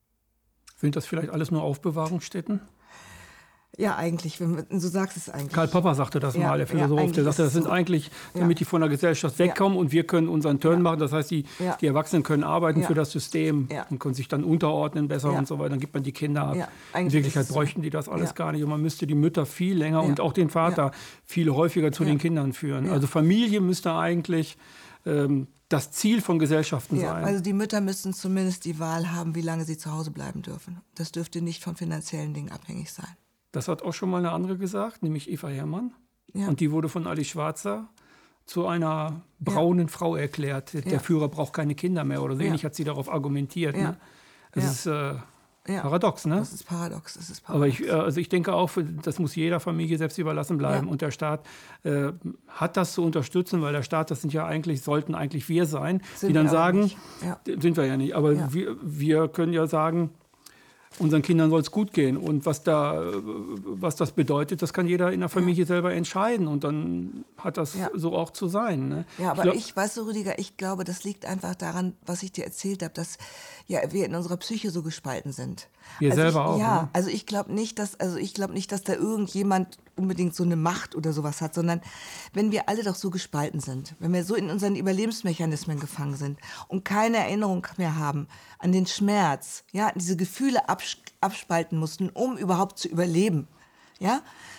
Sind das vielleicht alles nur Aufbewahrungsstätten? Ja, eigentlich, wenn man, so sagst es eigentlich. Karl Popper sagte das ja, mal, der Philosoph. Ja, der sagte, das sind so. eigentlich, damit ja. die von der Gesellschaft wegkommen ja. und wir können unseren Turn ja. machen. Das heißt, die, ja. die Erwachsenen können arbeiten ja. für das System ja. und können sich dann unterordnen besser ja. und so weiter. Dann gibt man die Kinder ab. Ja, in Wirklichkeit bräuchten die das alles ja. gar nicht. Und man müsste die Mütter viel länger ja. und auch den Vater ja. viel häufiger zu ja. den Kindern führen. Ja. Also Familie müsste eigentlich ähm, das Ziel von Gesellschaften ja. sein. Also die Mütter müssten zumindest die Wahl haben, wie lange sie zu Hause bleiben dürfen. Das dürfte nicht von finanziellen Dingen abhängig sein. Das hat auch schon mal eine andere gesagt, nämlich Eva Herrmann. Ja. Und die wurde von Ali Schwarzer zu einer braunen ja. Frau erklärt. Der ja. Führer braucht keine Kinder mehr oder so ähnlich ja. hat sie darauf argumentiert. Ja. Ne? Das ja. ist äh, ja. paradox, ne? Das ist paradox. Das ist paradox. Aber ich, also ich denke auch, das muss jeder Familie selbst überlassen bleiben. Ja. Und der Staat äh, hat das zu unterstützen, weil der Staat, das sind ja eigentlich, sollten eigentlich wir sein, sind die dann sagen, ja. sind wir ja nicht, aber ja. Wir, wir können ja sagen, unseren Kindern soll es gut gehen. Und was, da, was das bedeutet, das kann jeder in der Familie ja. selber entscheiden. Und dann hat das ja. so auch zu sein. Ne? Ja, aber ich, glaub, ich weißt du, Rüdiger, ich glaube, das liegt einfach daran, was ich dir erzählt habe, dass ja, wir in unserer Psyche so gespalten sind. Wir also selber ich, auch. Ja, ne? also ich glaube nicht, dass, also ich glaube nicht, dass da irgendjemand unbedingt so eine Macht oder sowas hat, sondern wenn wir alle doch so gespalten sind, wenn wir so in unseren Überlebensmechanismen gefangen sind und keine Erinnerung mehr haben an den Schmerz, ja, diese Gefühle absch- abspalten mussten, um überhaupt zu überleben, ja,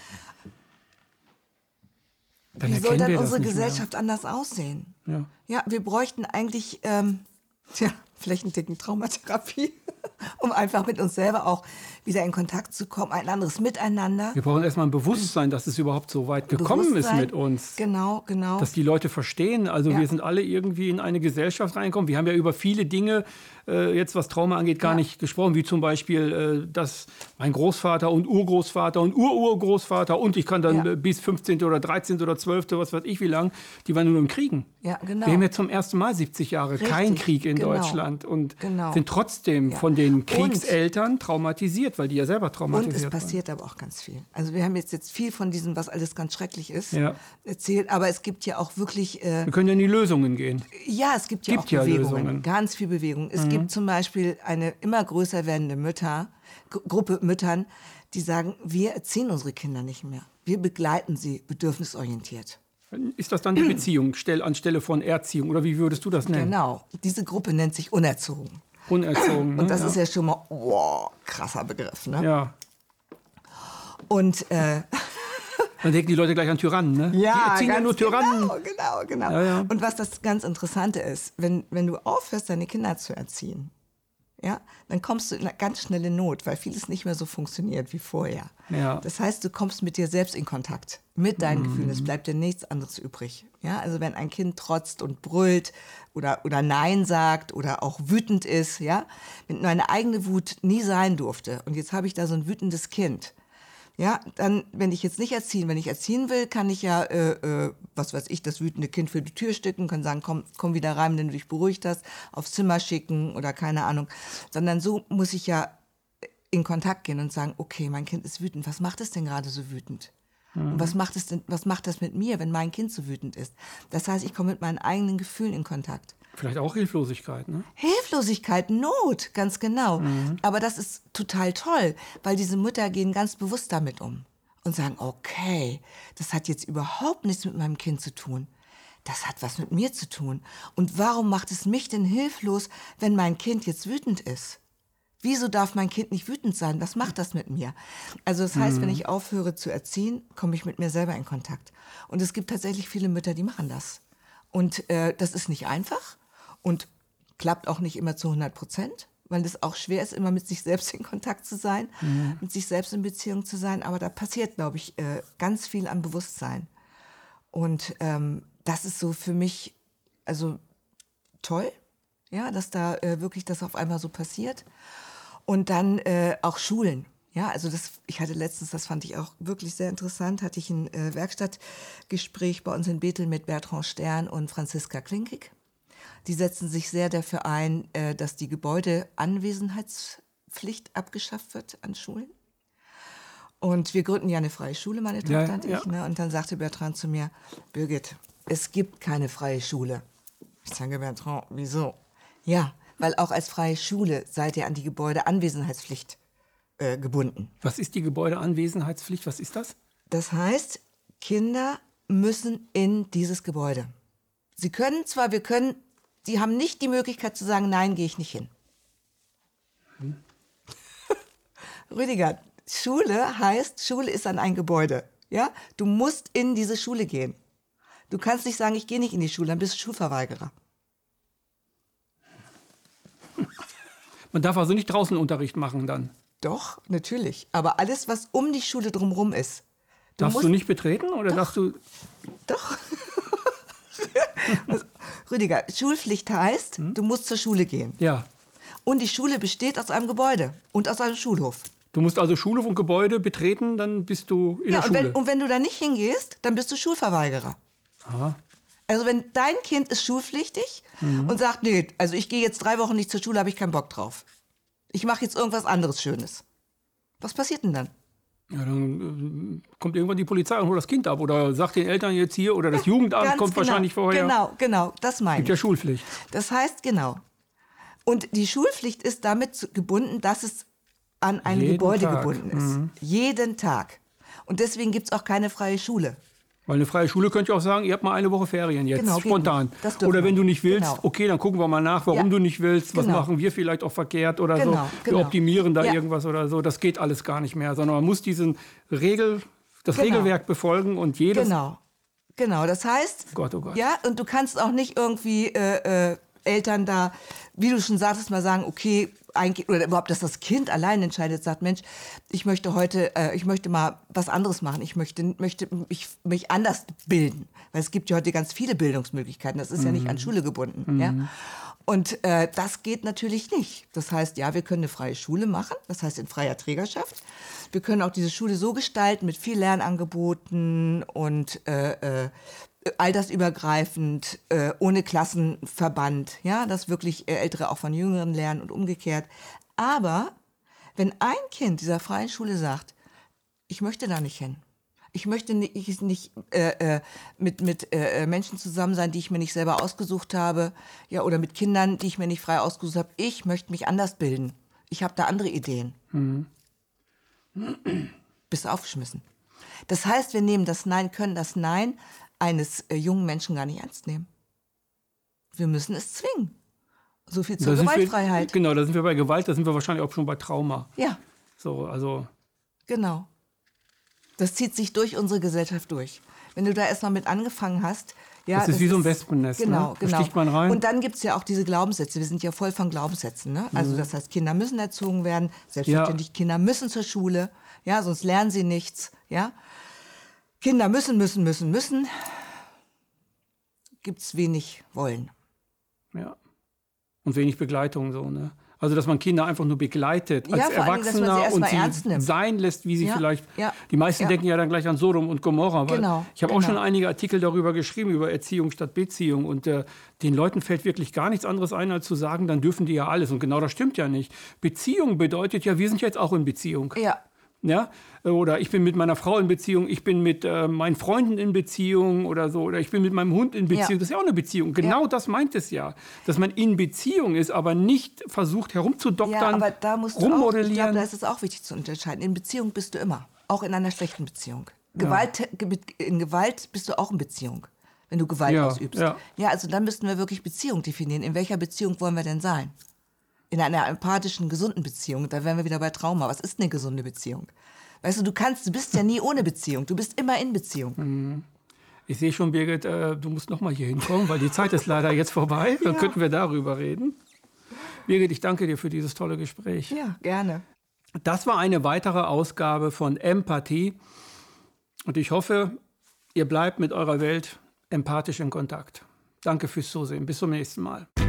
dann wie soll dann wir unsere das Gesellschaft mehr. anders aussehen? Ja. Ja, wir bräuchten eigentlich ähm, tja, flächendeckend Traumatherapie, um einfach mit uns selber auch wieder in Kontakt zu kommen, ein anderes Miteinander. Wir brauchen erstmal ein Bewusstsein, dass es überhaupt so weit gekommen ist mit uns. Genau, genau. Dass die Leute verstehen, also ja. wir sind alle irgendwie in eine Gesellschaft reingekommen. Wir haben ja über viele Dinge, äh, jetzt was Trauma angeht, gar ja. nicht gesprochen, wie zum Beispiel, äh, dass mein Großvater und Urgroßvater und Ururgroßvater und ich kann dann ja. bis fünfzehnte oder dreizehnte oder zwölfte, was weiß ich wie lang, die waren nur im Kriegen. Ja, genau. Wir haben jetzt zum ersten Mal siebzig Jahre Richtig, kein Krieg in genau. Deutschland und genau. sind trotzdem ja. von den Kriegseltern und, traumatisiert, weil die ja selber traumatisiert waren. Und es passiert waren. aber auch ganz viel. Also wir haben jetzt, jetzt viel von diesem, was alles ganz schrecklich ist, ja. erzählt, aber es gibt ja auch wirklich... Äh, Wir können ja in die Lösungen gehen. Ja, es gibt ja gibt auch ja Bewegungen, Lösungen. ganz viel Bewegung. Es Mhm. gibt zum Beispiel eine immer größer werdende Mütter, G- Gruppe Müttern, die sagen, wir erziehen unsere Kinder nicht mehr. Wir begleiten sie bedürfnisorientiert. Ist das dann die Beziehung stell, anstelle von Erziehung? Oder wie würdest du das nennen? Genau. Diese Gruppe nennt sich unerzogen. Unerzogen. Und das ne? ist ja schon mal, wow, krasser Begriff. Ne? Ja. Und äh, dann denken die Leute gleich an Tyrannen, ne? ja, die erziehen ja nur Tyrannen. Genau, genau, genau. Ja, ja. Und was das ganz Interessante ist, wenn, wenn du aufhörst, deine Kinder zu erziehen, ja, dann kommst du in eine ganz schnelle Not, weil vieles nicht mehr so funktioniert wie vorher. Ja. Das heißt, du kommst mit dir selbst in Kontakt, mit deinen Mhm. Gefühlen. Es bleibt dir nichts anderes übrig. Ja, also wenn ein Kind trotzt und brüllt oder, oder Nein sagt oder auch wütend ist, ja, wenn meine eigene Wut nie sein durfte und jetzt habe ich da so ein wütendes Kind, ja, dann, wenn ich jetzt nicht erziehen, wenn ich erziehen will, kann ich ja, äh, äh, was weiß ich, das wütende Kind für die Tür stücken, kann sagen, komm, komm wieder rein, wenn du dich beruhigt hast, aufs Zimmer schicken oder keine Ahnung. Sondern so muss ich ja in Kontakt gehen und sagen, okay, mein Kind ist wütend, was macht es denn gerade so wütend? Mhm. Und was macht es denn, was macht das mit mir, wenn mein Kind so wütend ist? Das heißt, ich komme mit meinen eigenen Gefühlen in Kontakt. Vielleicht auch Hilflosigkeit, ne? Hilflosigkeit, Not, ganz genau. Mhm. Aber das ist total toll, weil diese Mütter gehen ganz bewusst damit um und sagen, okay, das hat jetzt überhaupt nichts mit meinem Kind zu tun. Das hat was mit mir zu tun. Und warum macht es mich denn hilflos, wenn mein Kind jetzt wütend ist? Wieso darf mein Kind nicht wütend sein? Was macht das mit mir? Also das heißt, mhm. wenn ich aufhöre zu erziehen, komme ich mit mir selber in Kontakt. Und es gibt tatsächlich viele Mütter, die machen das. Und äh, das ist nicht einfach. Und klappt auch nicht immer zu hundert Prozent. weil es auch schwer ist, immer mit sich selbst in Kontakt zu sein, mhm. mit sich selbst in Beziehung zu sein. Aber da passiert, glaube ich, äh, ganz viel am Bewusstsein. Und ähm, das ist so für mich also toll, ja, dass da äh, wirklich das auf einmal so passiert. Und dann äh, auch Schulen. Ja, also das, ich hatte letztens, das fand ich auch wirklich sehr interessant, hatte ich ein äh, Werkstattgespräch bei uns in Bethel mit Bertrand Stern und Franziska Klinkig. Die setzen sich sehr dafür ein, äh, dass die Gebäudeanwesenheitspflicht abgeschafft wird an Schulen. Und wir gründen ja eine freie Schule, meine Tochter ja, und ich. Ja. Ne? Und dann sagte Bertrand zu mir, Birgit, es gibt keine freie Schule. Ich sage, Bertrand, wieso? Ja, weil auch als freie Schule seid ihr an die Gebäudeanwesenheitspflicht äh, gebunden. Was ist die Gebäudeanwesenheitspflicht? Was ist das? Das heißt, Kinder müssen in dieses Gebäude. Sie können zwar, wir können, sie haben nicht die Möglichkeit zu sagen, nein, gehe ich nicht hin. Hm. Rüdiger, Schule heißt, Schule ist an ein Gebäude. Ja? Du musst in diese Schule gehen. Du kannst nicht sagen, ich gehe nicht in die Schule, dann bist du Schulverweigerer. Man darf also nicht draußen Unterricht machen dann? Doch, natürlich. Aber alles, was um die Schule drumherum ist. Du darfst du nicht betreten oder doch, darfst du... Doch. Also, Rüdiger, Schulpflicht heißt, hm? du musst zur Schule gehen. Ja. Und die Schule besteht aus einem Gebäude und aus einem Schulhof. Du musst also Schulhof und Gebäude betreten, dann bist du in ja, der und Schule. Wenn, und wenn du da nicht hingehst, dann bist du Schulverweigerer. Aha. Also wenn dein Kind ist schulpflichtig mhm. und sagt, nee, also ich gehe jetzt drei Wochen nicht zur Schule, habe ich keinen Bock drauf. Ich mache jetzt irgendwas anderes Schönes. Was passiert denn dann? Ja, dann äh, kommt irgendwann die Polizei und holt das Kind ab oder sagt den Eltern jetzt hier oder das ja, Jugendamt kommt genau, wahrscheinlich vorher. Genau, genau, das meine ich. Gibt ja Schulpflicht. Das heißt, genau. Und die Schulpflicht ist damit gebunden, dass es an ein Jeden Gebäude Tag. gebunden ist. Mhm. Jeden Tag. Und deswegen gibt es auch keine freie Schule. Weil eine freie Schule könnte ja auch sagen, ihr habt mal eine Woche Ferien jetzt, genau, spontan. Oder wenn du nicht willst, genau. okay, dann gucken wir mal nach, warum ja. du nicht willst, was genau. machen wir vielleicht auch verkehrt oder genau, so. Wir genau. optimieren da ja. irgendwas oder so. Das geht alles gar nicht mehr, sondern man muss diesen Regel, das genau. Regelwerk befolgen und jedes... Genau, genau. Das heißt, Gott, oh Gott. Ja, und du kannst auch nicht irgendwie äh, äh, Eltern da, wie du schon sagtest, mal sagen, okay, eigentlich, oder überhaupt, dass das Kind allein entscheidet, sagt, Mensch, ich möchte heute, äh, ich möchte mal was anderes machen, ich möchte, möchte mich, mich anders bilden, weil es gibt ja heute ganz viele Bildungsmöglichkeiten, das ist mhm. ja nicht an Schule gebunden, mhm. ja. Und äh, das geht natürlich nicht. Das heißt, ja, wir können eine freie Schule machen, das heißt in freier Trägerschaft. Wir können auch diese Schule so gestalten mit viel Lernangeboten und äh, äh, altersübergreifend, äh, ohne Klassenverband, ja, dass wirklich äh, Ältere auch von Jüngeren lernen und umgekehrt. Aber wenn ein Kind dieser freien Schule sagt, ich möchte da nicht hin, ich möchte nicht, ich nicht äh, äh, mit, mit äh, Menschen zusammen sein, die ich mir nicht selber ausgesucht habe, ja, oder mit Kindern, die ich mir nicht frei ausgesucht habe, ich möchte mich anders bilden. Ich habe da andere Ideen. Mhm. Bist du aufgeschmissen. Das heißt, wir nehmen das Nein, können das Nein eines äh, jungen Menschen gar nicht ernst nehmen. Wir müssen es zwingen. So viel zur Gewaltfreiheit. Wir, genau, da sind wir bei Gewalt, da sind wir wahrscheinlich auch schon bei Trauma. Ja. So, also. Genau. Das zieht sich durch unsere Gesellschaft durch. Wenn du da erst mal mit angefangen hast. Ja, das ist das wie ist, so ein Wespennest. Genau, ne? genau. Da sticht man rein. Und dann gibt es ja auch diese Glaubenssätze. Wir sind ja voll von Glaubenssätzen. Ne? Also mhm. das heißt, Kinder müssen erzogen werden. Selbstverständlich, ja. Kinder müssen zur Schule. Ja, sonst lernen sie nichts. Ja. Kinder müssen, müssen, müssen, müssen. Gibt es wenig Wollen. Ja. Und wenig Begleitung so, ne? Also, dass man Kinder einfach nur begleitet als ja, Erwachsener Dingen, und sie sein lässt, wie sie ja, vielleicht... Ja, die meisten ja. denken ja dann gleich an Sodom und Gomorra. Weil genau, ich habe genau. auch schon einige Artikel darüber geschrieben, über Erziehung statt Beziehung. Und äh, den Leuten fällt wirklich gar nichts anderes ein, als zu sagen, dann dürfen die ja alles. Und genau das stimmt ja nicht. Beziehung bedeutet ja, wir sind jetzt auch in Beziehung. Ja. Ja, oder ich bin mit meiner Frau in Beziehung, ich bin mit äh, meinen Freunden in Beziehung oder so, oder ich bin mit meinem Hund in Beziehung. Ja. Das ist ja auch eine Beziehung. Genau ja. das meint es ja, dass man in Beziehung ist, aber nicht versucht herumzudoktern, ja, aber da musst du rummodellieren. Auch, ich glaube, da ist es auch wichtig zu unterscheiden. In Beziehung bist du immer, auch in einer schlechten Beziehung. Gewalt, ja. In Gewalt bist du auch in Beziehung, wenn du Gewalt ja. ausübst. Ja. ja, also dann müssten wir wirklich Beziehung definieren. In welcher Beziehung wollen wir denn sein? In einer empathischen, gesunden Beziehung. Da wären wir wieder bei Trauma. Was ist eine gesunde Beziehung? Weißt du, du kannst, du bist ja nie ohne Beziehung. Du bist immer in Beziehung. Ich sehe schon, Birgit, äh, du musst noch mal hier hinkommen, weil die Zeit ist leider jetzt vorbei. Dann ja. könnten wir darüber reden. Birgit, ich danke dir für dieses tolle Gespräch. Ja, gerne. Das war eine weitere Ausgabe von Empathie. Und ich hoffe, ihr bleibt mit eurer Welt empathisch in Kontakt. Danke fürs Zusehen. Bis zum nächsten Mal.